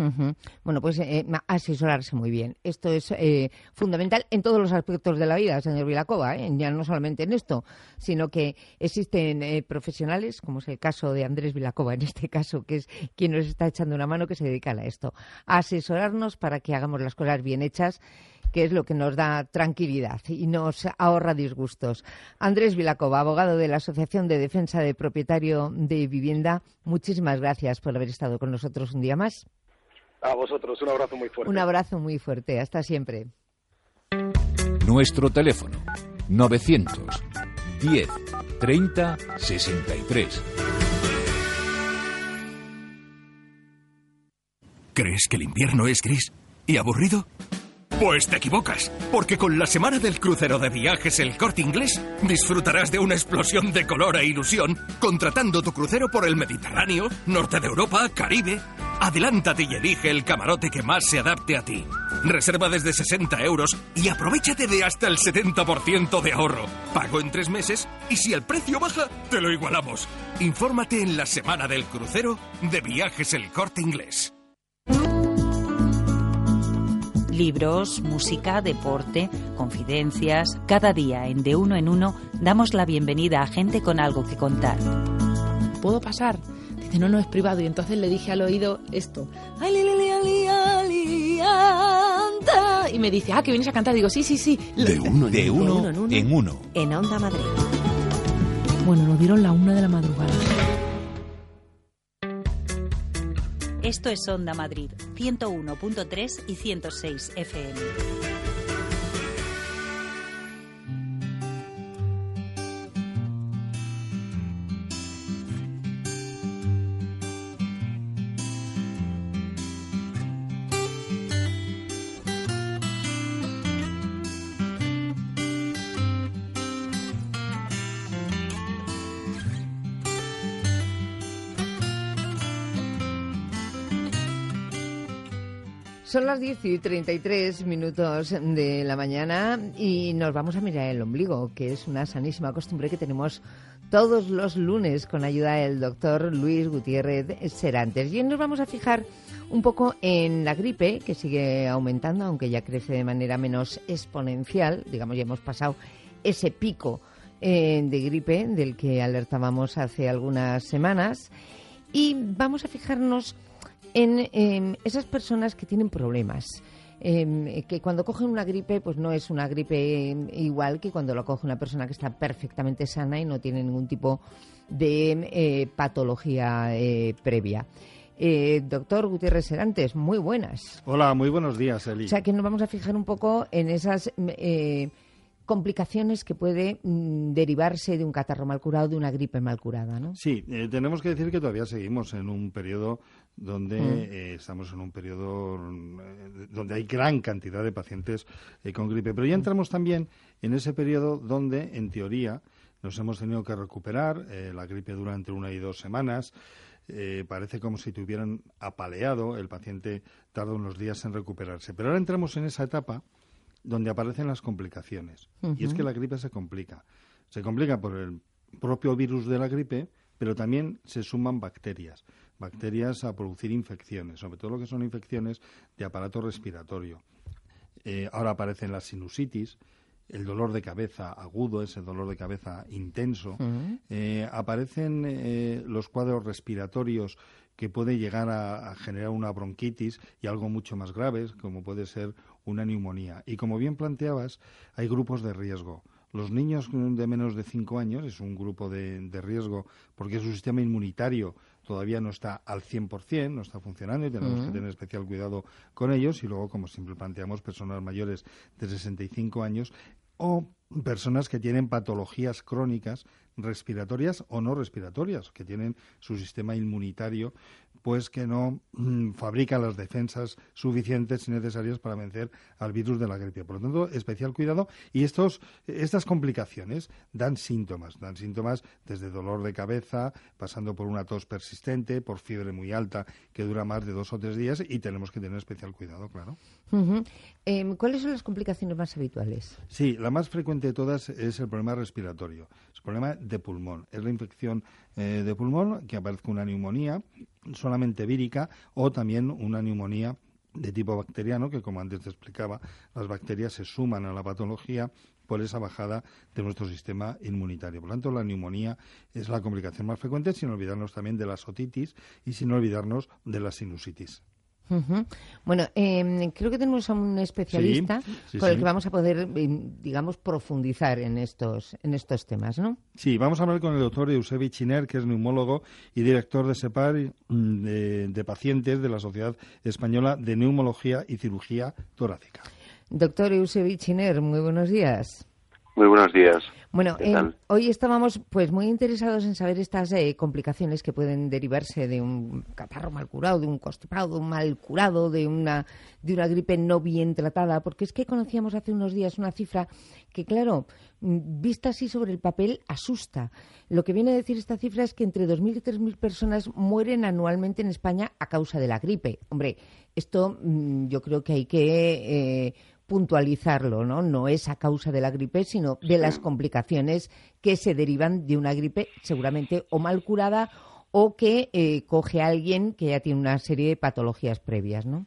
S11: Bueno, pues asesorarse muy bien. Esto es fundamental en todos los aspectos de la vida, señor Vilacova, ya no solamente en esto, sino que existen profesionales, como es el caso de Andrés Vilacova, en este caso, que es quien nos está echando una mano, que se dedican a esto, a asesorarnos para que hagamos las cosas bien hechas, que es lo que nos da tranquilidad y nos ahorra disgustos. Andrés Vilacova, abogado de la Asociación de Defensa de Propietario de Vivienda, muchísimas gracias por haber estado con nosotros un día más.
S14: A vosotros, un abrazo muy fuerte.
S11: Un abrazo muy fuerte, hasta siempre.
S10: Nuestro teléfono, 910 30 63.
S15: ¿Crees que el invierno es gris y aburrido? Pues te equivocas, porque con la semana del crucero de Viajes El Corte Inglés disfrutarás de una explosión de color e ilusión contratando tu crucero por el Mediterráneo, norte de Europa, Caribe. Adelántate y elige el camarote que más se adapte a ti. Reserva desde 60 euros y aprovéchate de hasta el 70% de ahorro. Pago en 3 meses y si el precio baja, te lo igualamos. Infórmate en la semana del crucero de Viajes El Corte Inglés.
S16: Libros, música, deporte, confidencias. Cada día en De Uno en Uno damos la bienvenida a gente con algo que contar.
S17: ¿Puedo pasar? Dice, no, es privado. Y entonces le dije al oído esto. Y me dice, que vienes a cantar. Digo, sí.
S10: De uno en uno.
S16: En Onda Madrid.
S17: Bueno, nos dieron la 1 de la madrugada.
S16: Esto es Onda Madrid, 101.3 y 106 FM.
S11: Son las 10:33 de la mañana y nos vamos a mirar el ombligo, que es una sanísima costumbre que tenemos todos los lunes con ayuda del doctor Luis Gutiérrez Serantes. Y hoy nos vamos a fijar un poco en la gripe, que sigue aumentando, aunque ya crece de manera menos exponencial. Digamos, ya hemos pasado ese pico de gripe del que alertábamos hace algunas semanas. Y vamos a fijarnos en esas personas que tienen problemas, que cuando cogen una gripe, pues no es una gripe igual que cuando lo coge una persona que está perfectamente sana y no tiene ningún tipo de patología previa. Doctor Gutiérrez Serantes, muy buenas.
S18: Hola, muy buenos días, Eli.
S11: O sea que nos vamos a fijar un poco en esas complicaciones que puede derivarse de un catarro mal curado, de una gripe mal curada, ¿no?
S18: Sí, tenemos que decir que todavía seguimos en un periodo donde estamos en un periodo donde hay gran cantidad de pacientes con gripe. Pero ya entramos también en ese periodo donde, en teoría, nos hemos tenido que recuperar. La gripe dura entre 1 y 2 semanas. Parece como si te hubieran apaleado. El paciente tarda unos días en recuperarse. Pero ahora entramos en esa etapa donde aparecen las complicaciones. Y es que la gripe se complica. Se complica por el propio virus de la gripe, pero también se suman bacterias a producir infecciones, sobre todo lo que son infecciones de aparato respiratorio. Ahora aparecen las sinusitis, el dolor de cabeza agudo, ese dolor de cabeza intenso. Aparecen los cuadros respiratorios que puede llegar a generar una bronquitis y algo mucho más grave, como puede ser una neumonía. Y como bien planteabas, hay grupos de riesgo. Los niños de menos de 5 años es un grupo de riesgo porque su sistema inmunitario todavía no está al 100%, no está funcionando y tenemos que tener especial cuidado con ellos. Y luego, como siempre planteamos, personas mayores de 65 años o personas que tienen patologías crónicas respiratorias o no respiratorias, que tienen su sistema inmunitario pues que no fabrica las defensas suficientes y necesarias para vencer al virus de la gripe. Por lo tanto, especial cuidado. Y estas complicaciones dan síntomas desde dolor de cabeza, pasando por una tos persistente, por fiebre muy alta que dura más de 2 o 3 días y tenemos que tener especial cuidado, claro.
S11: ¿Cuáles son las complicaciones más habituales?
S18: Sí, la más frecuente de todas es el problema respiratorio, es el problema de pulmón. Es la infección de pulmón, que aparezca una neumonía solamente vírica o también una neumonía de tipo bacteriano, que como antes te explicaba, las bacterias se suman a la patología por esa bajada de nuestro sistema inmunitario. Por lo tanto, la neumonía es la complicación más frecuente, sin olvidarnos también de la otitis y sin olvidarnos de la sinusitis.
S11: Bueno, creo que tenemos a un especialista con el que vamos a poder, digamos, profundizar en estos temas, ¿no?
S18: Sí, vamos a hablar con el doctor Eusebi Chiner, que es neumólogo y director de SEPAR de pacientes de la Sociedad Española de Neumología y Cirugía Torácica.
S11: Doctor Eusebi Chiner, muy buenos días.
S19: Muy buenos días.
S11: Bueno, hoy estábamos pues muy interesados en saber estas complicaciones que pueden derivarse de un catarro mal curado, de un constipado, de un mal curado, de una gripe no bien tratada, porque es que conocíamos hace unos días una cifra que, claro, vista así sobre el papel, asusta. Lo que viene a decir esta cifra es que entre 2.000 y 3.000 personas mueren anualmente en España a causa de la gripe. Hombre, esto yo creo que hay que puntualizarlo, ¿no? No es a causa de la gripe, sino de las complicaciones que se derivan de una gripe seguramente o mal curada o que coge a alguien que ya tiene una serie de patologías previas, ¿no?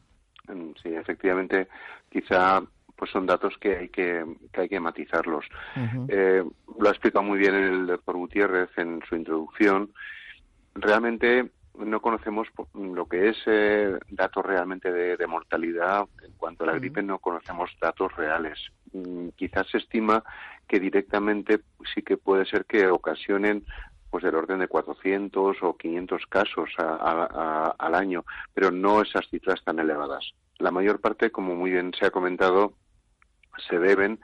S19: Sí, efectivamente, quizá pues son datos que hay que matizarlos. Lo ha explicado muy bien el doctor Gutiérrez en su introducción. Realmente no conocemos lo que es datos realmente de mortalidad. En cuanto a la gripe, no conocemos datos reales. Quizás se estima que directamente sí que puede ser que ocasionen pues del orden de 400 o 500 casos al año, pero no esas cifras tan elevadas. La mayor parte, como muy bien se ha comentado, se deben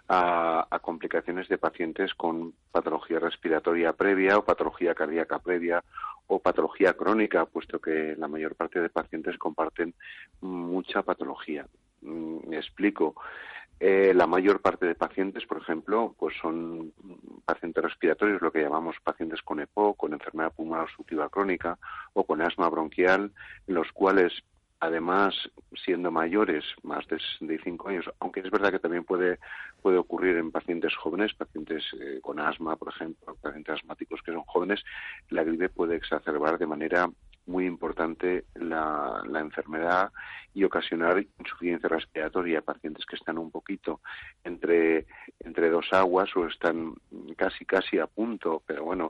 S19: a complicaciones de pacientes con patología respiratoria previa o patología cardíaca previa o patología crónica, puesto que la mayor parte de pacientes comparten mucha patología. Me explico. La mayor parte de pacientes, por ejemplo, pues son pacientes respiratorios, lo que llamamos pacientes con EPOC, con enfermedad pulmonar obstructiva crónica o con asma bronquial, en los cuales, además, siendo mayores, más de 65 años, aunque es verdad que también puede ocurrir en pacientes jóvenes, pacientes con asma, por ejemplo, pacientes asmáticos que son jóvenes, la gripe puede exacerbar de manera muy importante la enfermedad y ocasionar insuficiencia respiratoria a pacientes que están un poquito entre dos aguas o están casi a punto, pero bueno,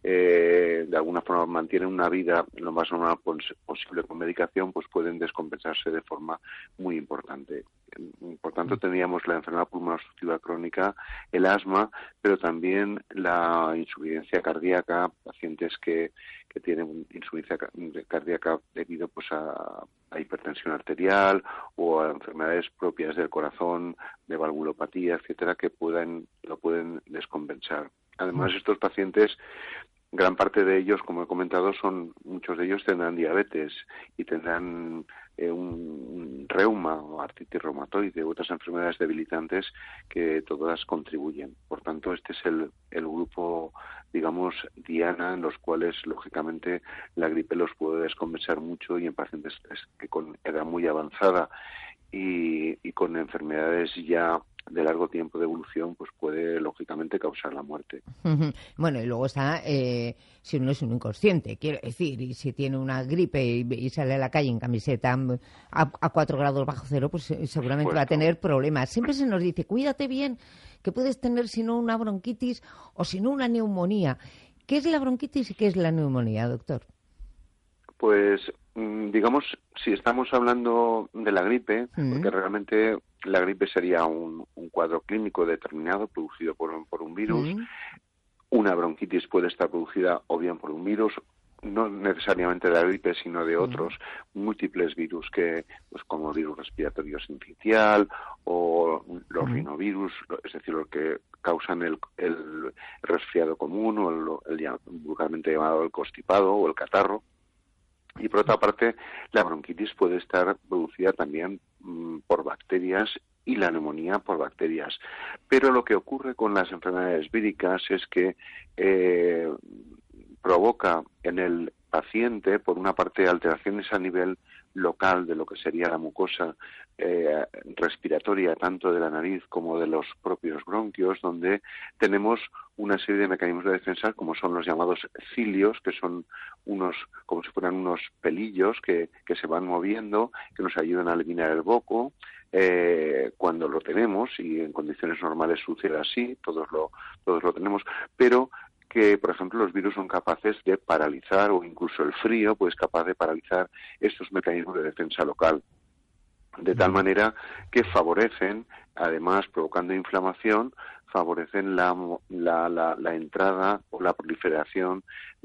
S19: de alguna forma mantienen una vida lo más normal posible con medicación, pues pueden descompensarse de forma muy importante. Por tanto, teníamos la enfermedad pulmonar obstructiva crónica, el asma, pero también la insuficiencia cardíaca, pacientes que tienen insuficiencia cardíaca debido pues a hipertensión arterial o a enfermedades propias del corazón, de valvulopatía, etcétera, que lo pueden descompensar. Además, estos pacientes, gran parte de ellos, como he comentado, muchos de ellos tendrán diabetes y tendrán un reuma o artritis reumatoide u otras enfermedades debilitantes que todas contribuyen. Por tanto, este es el grupo, digamos, diana, en los cuales, lógicamente, la gripe los puede descompensar mucho, y en pacientes que con edad muy avanzada y con enfermedades ya de largo tiempo de evolución, pues puede lógicamente causar la muerte.
S11: Bueno, y luego está si uno es un inconsciente, quiero decir, y si tiene una gripe y sale a la calle en camiseta a 4 grados bajo cero, pues seguramente va a tener problemas. Siempre se nos dice, cuídate bien, que puedes tener si no una bronquitis o si no una neumonía. ¿Qué es la bronquitis y qué es la neumonía, doctor?
S19: Pues digamos, si estamos hablando de la gripe, porque realmente la gripe sería un cuadro clínico determinado producido por un virus. Una bronquitis puede estar producida o bien por un virus, no necesariamente de la gripe, sino de otros múltiples virus, pues como el virus respiratorio sincitial o los rinovirus, es decir, los que causan el resfriado común o el vulgarmente llamado el constipado o el catarro. Y por otra parte, la bronquitis puede estar producida también por bacterias y la neumonía por bacterias. Pero lo que ocurre con las enfermedades víricas es que provoca en el paciente, por una parte, alteraciones a nivel local de lo que sería la mucosa respiratoria, tanto de la nariz como de los propios bronquios, donde tenemos una serie de mecanismos de defensa, como son los llamados cilios, que son como si fueran unos pelillos que se van moviendo, que nos ayudan a eliminar el moco, cuando lo tenemos, y en condiciones normales sucede así, todos lo tenemos, pero que, por ejemplo, los virus son capaces de paralizar, o incluso el frío pues capaz de paralizar estos mecanismos de defensa local, de tal manera que favorecen, además provocando inflamación, favorecen la entrada o la proliferación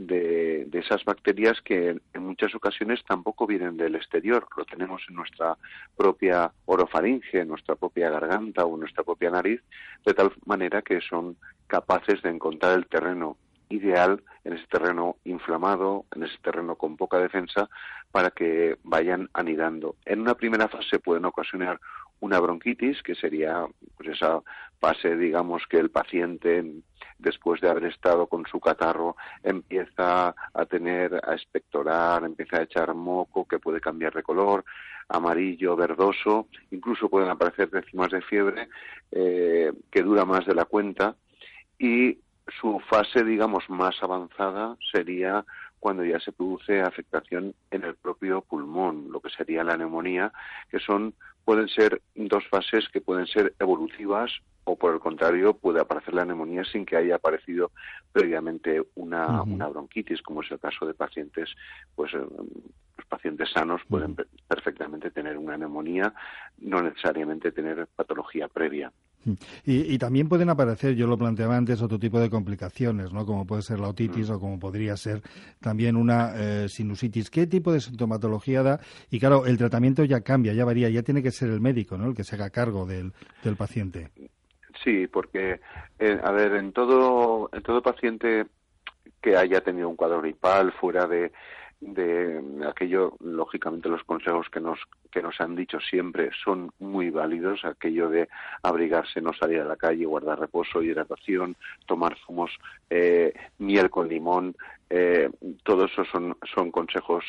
S19: de esas bacterias que en muchas ocasiones tampoco vienen del exterior, lo tenemos en nuestra propia orofaringe, en nuestra propia garganta o en nuestra propia nariz, de tal manera que son capaces de encontrar el terreno ideal, en ese terreno inflamado, en ese terreno con poca defensa, para que vayan anidando. En una primera fase pueden ocasionar una bronquitis, que sería pues esa fase, digamos, que el paciente, después de haber estado con su catarro, empieza a expectorar, empieza a echar moco, que puede cambiar de color, amarillo, verdoso, incluso pueden aparecer décimas de fiebre, que dura más de la cuenta, y su fase, digamos, más avanzada sería cuando ya se produce afectación en el propio pulmón, lo que sería la neumonía, que pueden ser dos fases que pueden ser evolutivas, o por el contrario puede aparecer la neumonía sin que haya aparecido previamente una bronquitis, como es el caso de pacientes, pues los pacientes sanos pueden perfectamente tener una neumonía, no necesariamente tener patología previa.
S18: Y también pueden aparecer, yo lo planteaba antes, otro tipo de complicaciones, ¿no? Como puede ser la otitis o como podría ser también una sinusitis. ¿Qué tipo de sintomatología da? Y claro, el tratamiento ya cambia, ya varía, ya tiene que ser el médico, ¿no? El que se haga cargo del paciente.
S19: Sí, porque, en todo paciente que haya tenido un cuadro gripal fuera de aquello, lógicamente los consejos que nos han dicho siempre son muy válidos, aquello de abrigarse, no salir a la calle, guardar reposo, hidratación, tomar zumos, miel con limón, todo eso son consejos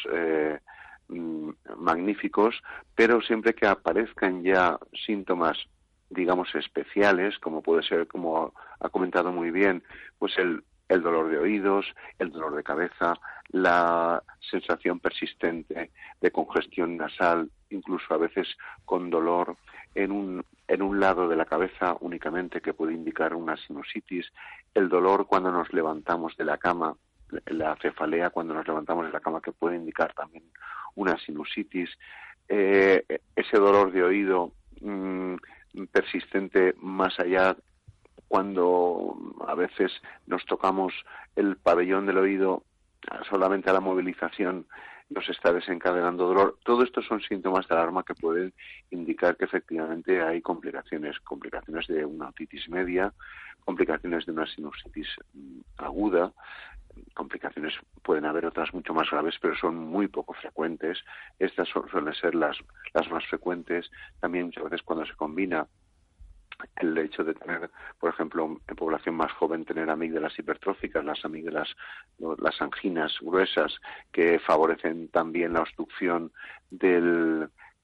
S19: magníficos, pero siempre que aparezcan ya síntomas, digamos, especiales, como puede ser, como ha comentado muy bien, pues el dolor de oídos, el dolor de cabeza, la sensación persistente de congestión nasal, incluso a veces con dolor en un lado de la cabeza únicamente, que puede indicar una sinusitis, el dolor cuando nos levantamos de la cama, la cefalea cuando nos levantamos de la cama, que puede indicar también una sinusitis, ese dolor de oído persistente más allá, cuando a veces nos tocamos el pabellón del oído, solamente a la movilización nos está desencadenando dolor. Todo esto son síntomas de alarma que pueden indicar que efectivamente hay complicaciones de una otitis media, complicaciones de una sinusitis aguda. Complicaciones pueden haber otras mucho más graves, pero son muy poco frecuentes. Estas suelen ser las más frecuentes. También muchas veces cuando se combina el hecho de tener, por ejemplo, en población más joven, tener amígdalas hipertróficas, las amígdalas, las anginas gruesas, que favorecen también la obstrucción del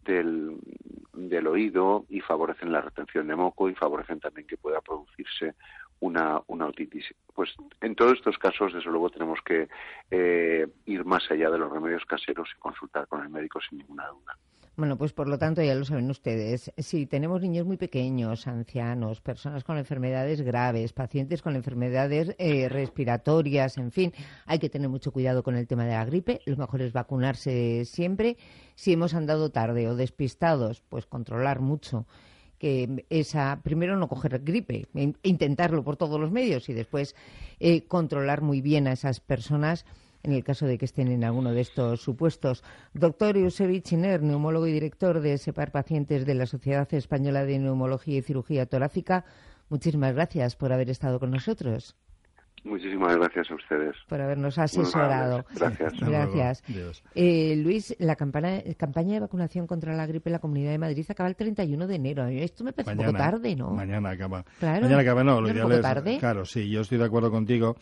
S19: oído y favorecen la retención de moco y favorecen también que pueda producirse una otitis. Pues en todos estos casos, desde luego, tenemos que ir más allá de los remedios caseros y consultar con el médico sin ninguna duda.
S11: Bueno, pues por lo tanto ya lo saben ustedes, si tenemos niños muy pequeños, ancianos, personas con enfermedades graves, pacientes con enfermedades respiratorias, en fin, hay que tener mucho cuidado con el tema de la gripe. Lo mejor es vacunarse siempre. Si hemos andado tarde o despistados, pues controlar mucho que primero no coger gripe, intentarlo por todos los medios y después controlar muy bien a esas personas en el caso de que estén en alguno de estos supuestos. Doctor Eusebi Chiner, neumólogo y director de SEPAR Pacientes de la Sociedad Española de Neumología y Cirugía Torácica, muchísimas gracias por haber estado con nosotros.
S19: Muchísimas gracias a ustedes.
S11: Por habernos asesorado.
S19: Gracias.
S11: Luis, la campaña de vacunación contra la gripe en la Comunidad de Madrid acaba el 31 de enero. Esto me parece un poco tarde, ¿no?
S18: Mañana acaba.
S11: Claro.
S18: Mañana acaba, no, lo ideal es...
S11: tarde.
S18: Claro, sí, yo estoy de acuerdo contigo.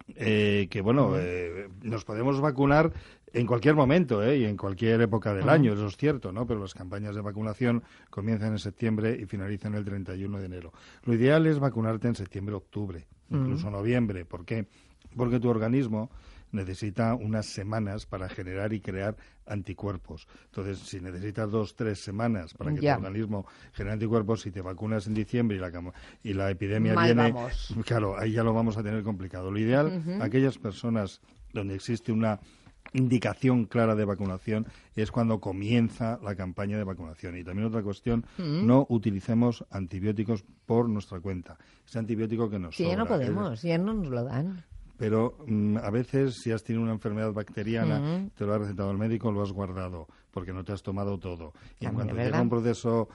S18: Nos podemos vacunar en cualquier momento y en cualquier época del año, eso es cierto, ¿no? Pero las campañas de vacunación comienzan en septiembre y finalizan el 31 de enero. Lo ideal es vacunarte en septiembre-octubre, incluso noviembre. ¿Por qué? Porque tu organismo necesita unas semanas para generar y crear anticuerpos. Entonces, si necesitas 2-3 semanas para que tu organismo genere anticuerpos, si te vacunas en diciembre y la epidemia viene, claro, ahí ya lo vamos a tener complicado. Lo ideal, aquellas personas donde existe una indicación clara de vacunación, es cuando comienza la campaña de vacunación. Y también otra cuestión, no utilicemos antibióticos por nuestra cuenta. Ese antibiótico que nos sobra.
S11: Ya no podemos, ya no nos lo dan.
S18: Pero a veces, si has tenido una enfermedad bacteriana, te lo ha recetado el médico, lo has guardado, porque no te has tomado todo. Y en cuanto llega un proceso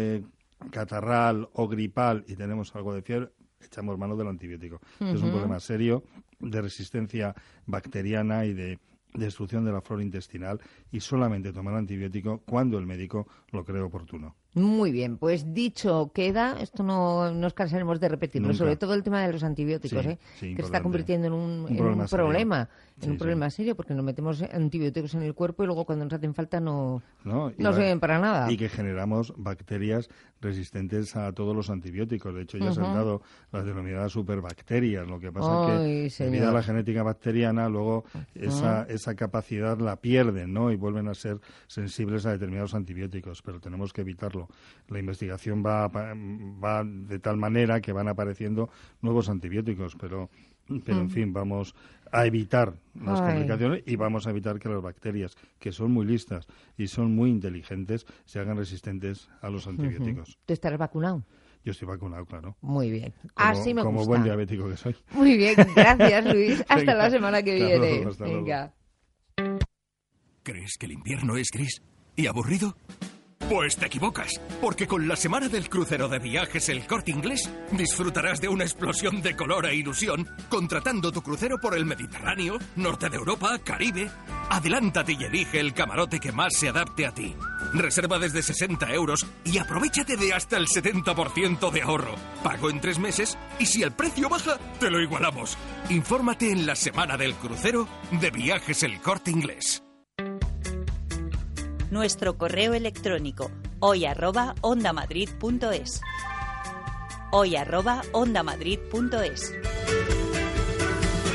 S18: catarral o gripal y tenemos algo de fiebre, echamos mano del antibiótico. Es un problema serio de resistencia bacteriana y de destrucción de la flora intestinal, y solamente tomar antibiótico cuando el médico lo cree oportuno.
S11: Muy bien, pues dicho queda, esto no nos cansaremos de repetirlo, sobre todo el tema de los antibióticos, que se está convirtiendo en un problema serio, porque nos metemos antibióticos en el cuerpo y luego cuando nos hacen falta no sirven para nada.
S18: Y que generamos bacterias resistentes a todos los antibióticos. De hecho, ya se han dado las denominadas superbacterias. Lo que pasa es que debido a la genética bacteriana, luego esa capacidad la pierden, ¿no? Y vuelven a ser sensibles a determinados antibióticos, pero tenemos que evitarlo. La investigación va de tal manera que van apareciendo nuevos antibióticos, pero en fin, vamos a evitar las complicaciones y vamos a evitar que las bacterias, que son muy listas y son muy inteligentes, se hagan resistentes a los antibióticos.
S11: ¿Tú estarás vacunado?
S18: Yo estoy vacunado, claro.
S11: Muy bien. Así me gusta.
S18: Como buen diabético que soy.
S11: Muy bien, gracias, Luis. Hasta la semana que viene.
S18: Venga.
S15: ¿Crees que el invierno es gris y aburrido? Pues te equivocas, porque con la semana del crucero de viajes El Corte Inglés disfrutarás de una explosión de color e ilusión contratando tu crucero por el Mediterráneo, norte de Europa, Caribe. Adelántate y elige el camarote que más se adapte a ti. Reserva desde 60 € y aprovéchate de hasta el 70% de ahorro. Pago en 3 meses y si el precio baja, te lo igualamos. Infórmate en la semana del crucero de viajes El Corte Inglés.
S16: Nuestro correo electrónico hoy@ondamadrid.es.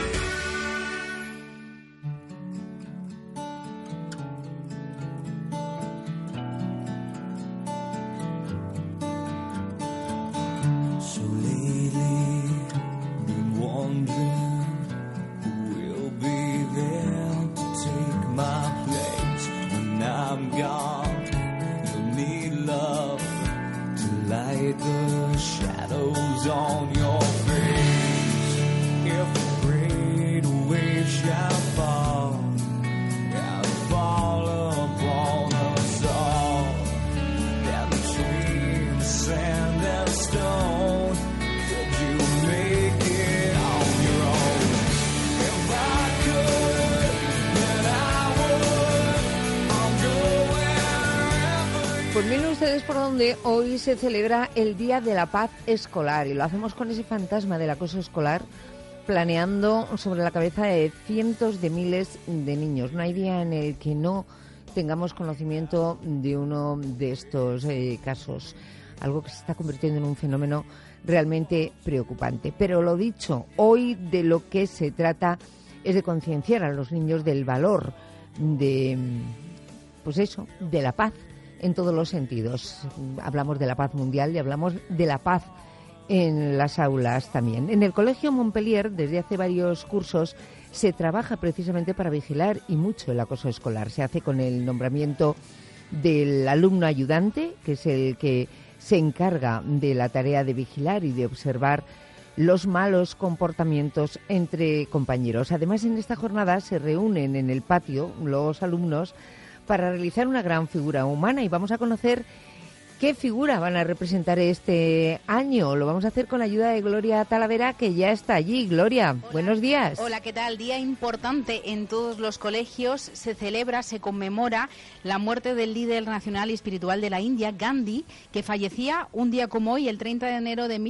S11: ustedes por dónde hoy se celebra el Día de la Paz Escolar y lo hacemos con ese fantasma del acoso escolar planeando sobre la cabeza de cientos de miles de niños. No hay día en el que no tengamos conocimiento de uno de estos casos, algo que se está convirtiendo en un fenómeno realmente preocupante. Pero lo dicho, hoy de lo que se trata es de concienciar a los niños del valor de, pues eso, de la paz en todos los sentidos. Hablamos de la paz mundial y hablamos de la paz en las aulas también. En el Colegio Montpellier, desde hace varios cursos, se trabaja precisamente para vigilar y mucho el acoso escolar. Se hace con el nombramiento del alumno ayudante, que es el que se encarga de la tarea de vigilar y de observar los malos comportamientos entre compañeros. Además, en esta jornada se reúnen en el patio los alumnos para realizar una gran figura humana y vamos a conocer qué figura van a representar este año. Lo vamos a hacer con la ayuda de Gloria Talavera, que ya está allí. Gloria, hola. Buenos días.
S20: Hola, ¿qué tal? Día importante en todos los colegios. Se celebra, se conmemora la muerte del líder nacional y espiritual de la India, Gandhi, que fallecía un día como hoy, el 30 de enero de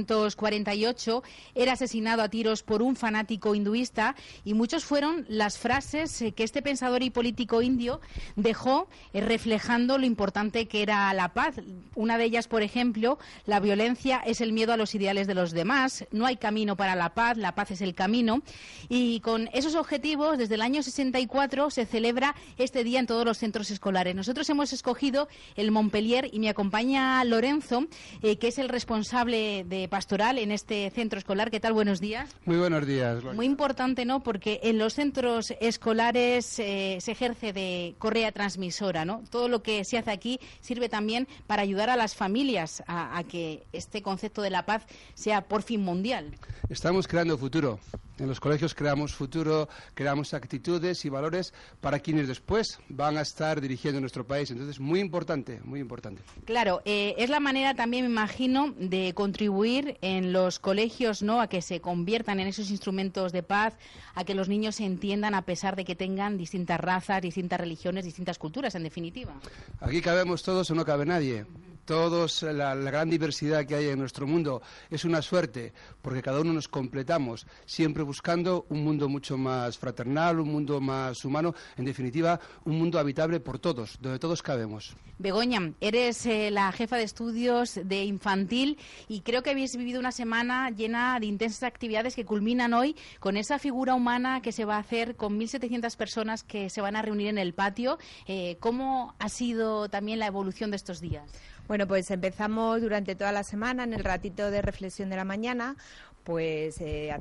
S20: 1948. Era asesinado a tiros por un fanático hinduista y muchos fueron las frases que este pensador y político indio dejó reflejando lo importante que era la paz. Una de ellas, por ejemplo, la violencia es el miedo a los ideales de los demás, no hay camino para la paz es el camino. Y con esos objetivos, desde el año 64 se celebra este día en todos los centros escolares. Nosotros hemos escogido el Montpellier y me acompaña Lorenzo, que es el responsable de pastoral en este centro escolar. ¿Qué tal? Buenos días.
S21: Muy buenos días, Gloria.
S20: Muy importante, ¿no? Porque en los centros escolares se ejerce de correa transmisora, ¿no? Todo lo que se hace aquí sirve también para ayudar a las familias a que este concepto de la paz sea por fin mundial.
S21: Estamos creando futuro. En los colegios creamos futuro, creamos actitudes y valores para quienes después van a estar dirigiendo nuestro país. Entonces, muy importante, muy importante.
S20: Claro, es la manera también, me imagino, de contribuir en los colegios, ¿no?, a que se conviertan en esos instrumentos de paz, a que los niños se entiendan a pesar de que tengan distintas razas, distintas religiones, distintas culturas, en definitiva.
S21: Aquí cabemos todos o no cabe nadie. Todos, la gran diversidad que hay en nuestro mundo es una suerte, porque cada uno nos completamos, siempre buscando un mundo mucho más fraternal, un mundo más humano, en definitiva, un mundo habitable por todos, donde todos cabemos.
S20: Begoña, eres la jefa de estudios de infantil y creo que habéis vivido una semana llena de intensas actividades que culminan hoy con esa figura humana que se va a hacer con 1.700 personas que se van a reunir en el patio. ¿Cómo ha sido también la evolución de estos días?
S22: Bueno, pues empezamos durante toda la semana en el ratito de reflexión de la mañana, pues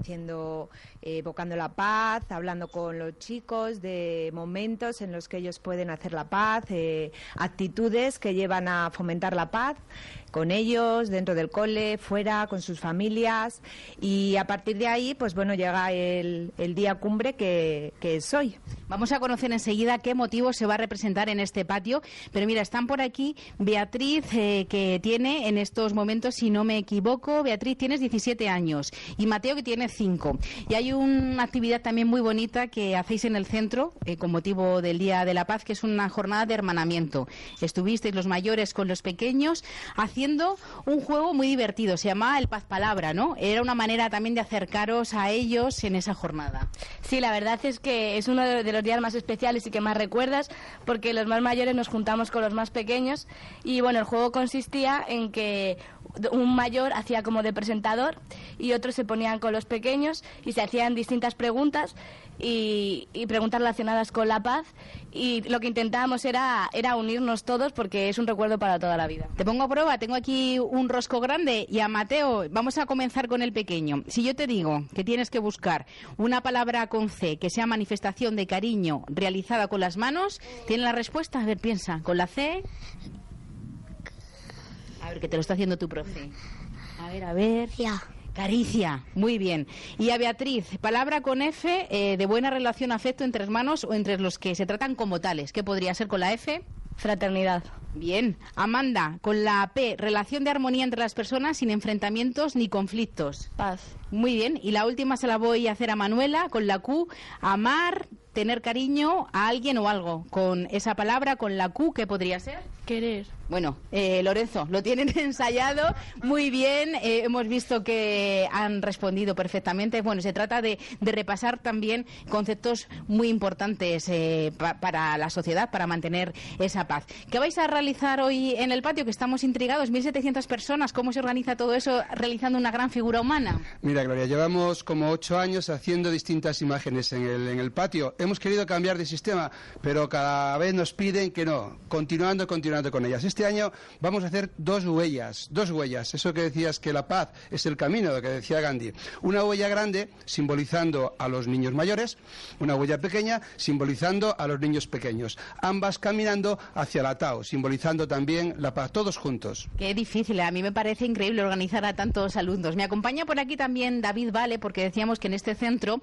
S22: evocando la paz, hablando con los chicos de momentos en los que ellos pueden hacer la paz, actitudes que llevan a fomentar la paz con ellos, dentro del cole, fuera, con sus familias, y a partir de ahí, pues bueno, llega el día cumbre que es hoy.
S20: Vamos a conocer enseguida qué motivo se va a representar en este patio, pero mira, están por aquí Beatriz, que tiene en estos momentos, si no me equivoco, Beatriz, tienes 17 años, y Mateo, que tiene 5. Y hay una actividad también muy bonita que hacéis en el centro, con motivo del Día de la Paz, que es una jornada de hermanamiento. Estuvisteis los mayores con los pequeños haciendo un juego muy divertido, se llamaba el Paz Palabra, ¿no? Era una manera también de acercaros a ellos en esa jornada.
S23: Sí, la verdad es que es uno de los días más especiales y que más recuerdas, porque los más mayores nos juntamos con los más pequeños y bueno, el juego consistía en que un mayor hacía como de presentador y otros se ponían con los pequeños y se hacían distintas preguntas y preguntas relacionadas con la paz, y lo que intentábamos era unirnos todos porque es un recuerdo para toda la vida.
S20: Te pongo a prueba, tengo aquí un rosco grande y a Mateo, vamos a comenzar con el pequeño. Si yo te digo que tienes que buscar una palabra con C que sea manifestación de cariño realizada con las manos, ¿tiene la respuesta? A ver, piensa, con la C. A ver, que te lo está haciendo tu profe. A ver.
S23: Ya.
S20: Caricia, muy bien. Y a Beatriz, palabra con F, de buena relación, afecto entre hermanos o entre los que se tratan como tales. ¿Qué podría ser con la F?
S23: Fraternidad.
S20: Bien. Amanda, con la P, relación de armonía entre las personas sin enfrentamientos ni conflictos.
S23: Paz.
S20: Muy bien. Y la última se la voy a hacer a Manuela, con la Q, amar, tener cariño a alguien o algo. Con esa palabra, con la Q, ¿qué podría ser?
S23: Querer.
S20: Bueno, Lorenzo, lo tienen ensayado muy bien, hemos visto que han respondido perfectamente. Bueno, se trata de repasar también conceptos muy importantes para la sociedad, para mantener esa paz. ¿Qué vais a realizar hoy en el patio? Que estamos intrigados, 1.700 personas, ¿cómo se organiza todo eso realizando una gran figura humana?
S21: Mira, Gloria, llevamos como 8 años haciendo distintas imágenes en el patio. Hemos querido cambiar de sistema, pero cada vez nos piden que no, continuando con ellas. Este año vamos a hacer dos huellas, eso que decías que la paz es el camino, lo que decía Gandhi. Una huella grande simbolizando a los niños mayores, una huella pequeña simbolizando a los niños pequeños, ambas caminando hacia la Tao, simbolizando también la paz, todos juntos.
S20: Qué difícil, a mí me parece increíble organizar a tantos alumnos. Me acompaña por aquí también David Vale, porque decíamos que en este centro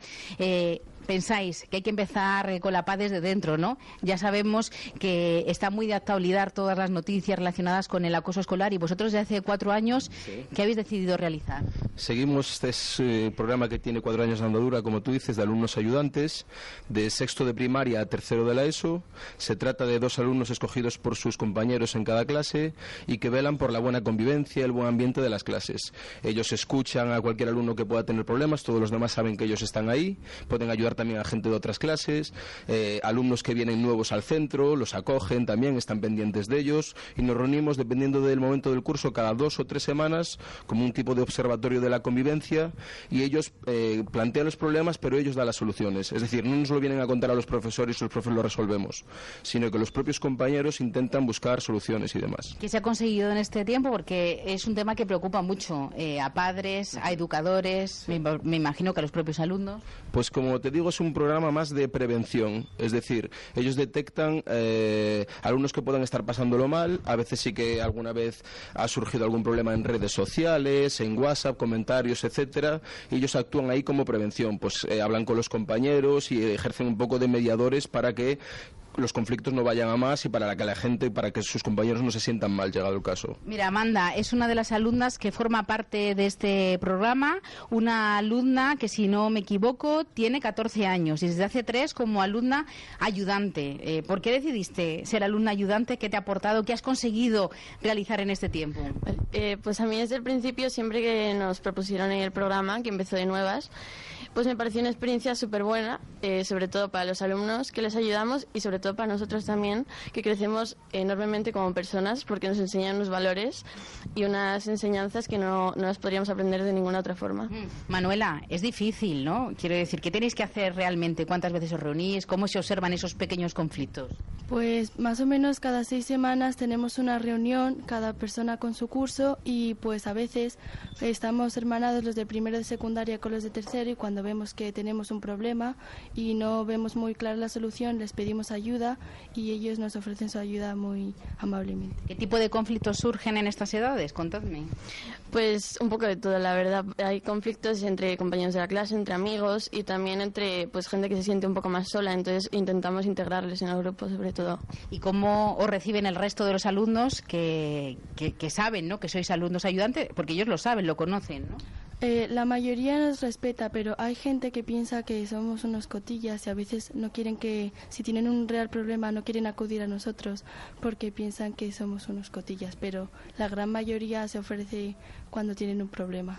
S20: pensáis que hay que empezar con la paz desde dentro, ¿no? Ya sabemos que está muy de actualidad todas las noticias relacionadas con el acoso escolar, y vosotros desde hace 4 años, ¿qué habéis decidido realizar?
S2: Seguimos este programa que tiene 4 años de andadura, como tú dices, de alumnos ayudantes, de sexto de primaria a tercero de la ESO. Se trata de 2 alumnos escogidos por sus compañeros en cada clase y que velan por la buena convivencia, el buen ambiente de las clases. Ellos escuchan a cualquier alumno que pueda tener problemas, todos los demás saben que ellos están ahí, pueden ayudar también a gente de otras clases, alumnos que vienen nuevos al centro, los acogen también, están pendientes de ellos, y nos reunimos dependiendo del momento del curso cada 2 o 3 semanas como un tipo de observatorio de la convivencia, y ellos plantean los problemas, pero ellos dan las soluciones. Es decir, no nos lo vienen a contar a los profesores y los profesores lo resolvemos, sino que los propios compañeros intentan buscar soluciones y demás.
S20: ¿Qué se ha conseguido en este tiempo? Porque es un tema que preocupa mucho a padres, a educadores, me imagino que a los propios alumnos.
S2: Pues como te digo, es un programa más de prevención, es decir, ellos detectan alumnos que puedan estar pasándolo mal, a veces sí que alguna vez ha surgido algún problema en redes sociales, en WhatsApp, comentarios, etcétera, y ellos actúan ahí como prevención, pues hablan con los compañeros y ejercen un poco de mediadores para que los conflictos no vayan a más y para que la gente, para que sus compañeros no se sientan mal llegado el caso.
S20: Mira, Amanda es una de las alumnas que forma parte de este programa, una alumna que, si no me equivoco, tiene 14 años y desde hace 3 como alumna ayudante. ¿Por qué decidiste ser alumna ayudante? ¿Qué te ha aportado? ¿Qué has conseguido realizar en este tiempo?
S23: Pues a mí desde el principio, siempre que nos propusieron en el programa, que empezó de nuevas, pues me pareció una experiencia súper buena, sobre todo para los alumnos que les ayudamos y sobre todo para nosotros también, que crecemos enormemente como personas porque nos enseñan unos valores y unas enseñanzas que no las podríamos aprender de ninguna otra forma.
S20: Manuela, es difícil, ¿no? Quiero decir, ¿qué tenéis que hacer realmente? ¿Cuántas veces os reunís? ¿Cómo se observan esos pequeños conflictos?
S23: Pues más o menos cada 6 semanas tenemos una reunión, cada persona con su curso, y pues a veces estamos hermanados los de primero de secundaria con los de tercero, y cuando vemos que tenemos un problema y no vemos muy clara la solución, les pedimos ayuda y ellos nos ofrecen su ayuda muy amablemente.
S20: ¿Qué tipo de conflictos surgen en estas edades? Contadme.
S23: Pues un poco de todo, la verdad. Hay conflictos entre compañeros de la clase, entre amigos y también entre pues gente que se siente un poco más sola, entonces intentamos integrarles en el grupo sobre todo.
S20: ¿Y cómo os reciben el resto de los alumnos que saben, ¿no?, que sois alumnos ayudantes? Porque ellos lo saben, lo conocen, ¿no?
S23: La mayoría nos respeta, pero hay gente que piensa que somos unos cotillas y a veces no quieren que, si tienen un real problema, no quieren acudir a nosotros porque piensan que somos unos cotillas, pero la gran mayoría se ofrece cuando tienen un problema.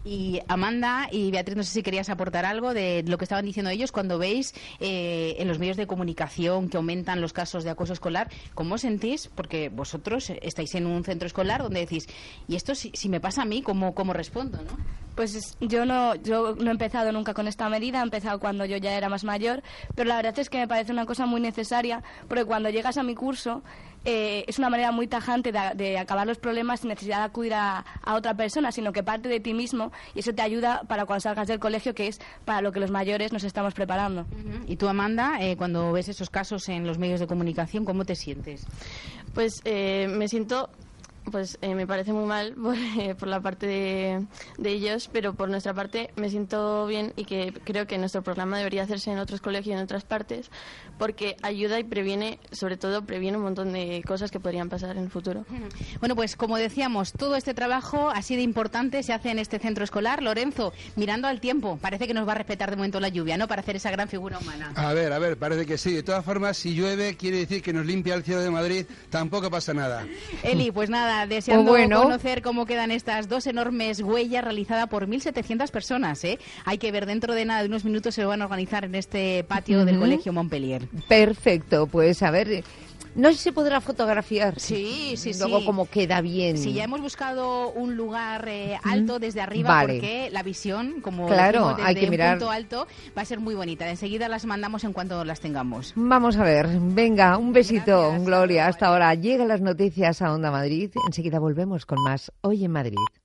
S20: Y Amanda y Beatriz, no sé si querías aportar algo de lo que estaban diciendo ellos cuando veis en los medios de comunicación que aumentan los casos de acoso escolar. ¿Cómo os sentís? Porque vosotros estáis en un centro escolar donde decís, ¿y esto si me pasa a mí, cómo respondo, no?
S23: Pues yo no he empezado nunca con esta medida, he empezado cuando yo ya era más mayor, pero la verdad es que me parece una cosa muy necesaria, porque cuando llegas a mi curso es una manera muy tajante de acabar los problemas sin necesidad de acudir a otra persona, sino que parte de ti mismo, y eso te ayuda para cuando salgas del colegio, que es para lo que los mayores nos estamos preparando.
S20: Y tú, Amanda, cuando ves esos casos en los medios de comunicación, ¿cómo te sientes?
S23: Pues me siento pues me parece muy mal por la parte de ellos, pero por nuestra parte me siento bien y que creo que nuestro programa debería hacerse en otros colegios y en otras partes, porque ayuda y previene, sobre todo previene un montón de cosas que podrían pasar en el futuro.
S20: Bueno, pues como decíamos, todo este trabajo así de importante se hace en este centro escolar. Lorenzo, mirando al tiempo, parece que nos va a respetar de momento la lluvia, ¿no?, para hacer esa gran figura humana.
S21: A ver, parece que sí. De todas formas, si llueve, quiere decir que nos limpia el cielo de Madrid, tampoco pasa nada.
S20: Eli, pues nada, deseando conocer cómo quedan estas dos enormes huellas realizadas por 1.700 personas, ¿eh? Hay que ver, dentro de nada, de unos minutos se lo van a organizar en este patio del Colegio Montpellier.
S11: Perfecto, pues a ver... No sé si se podrá fotografiar.
S20: Sí.
S11: Luego como queda bien.
S20: Sí, ya hemos buscado un lugar alto desde arriba,
S11: vale,
S20: porque la visión, como
S11: claro,
S20: decimos,
S11: hay que
S20: desde
S11: mirar.
S20: un punto alto, va a ser muy bonita. Enseguida las mandamos en cuanto las tengamos.
S11: Vamos a ver, venga, un besito, Gloria. Hasta ahora llegan las noticias a Onda Madrid. Enseguida volvemos con más Hoy en Madrid.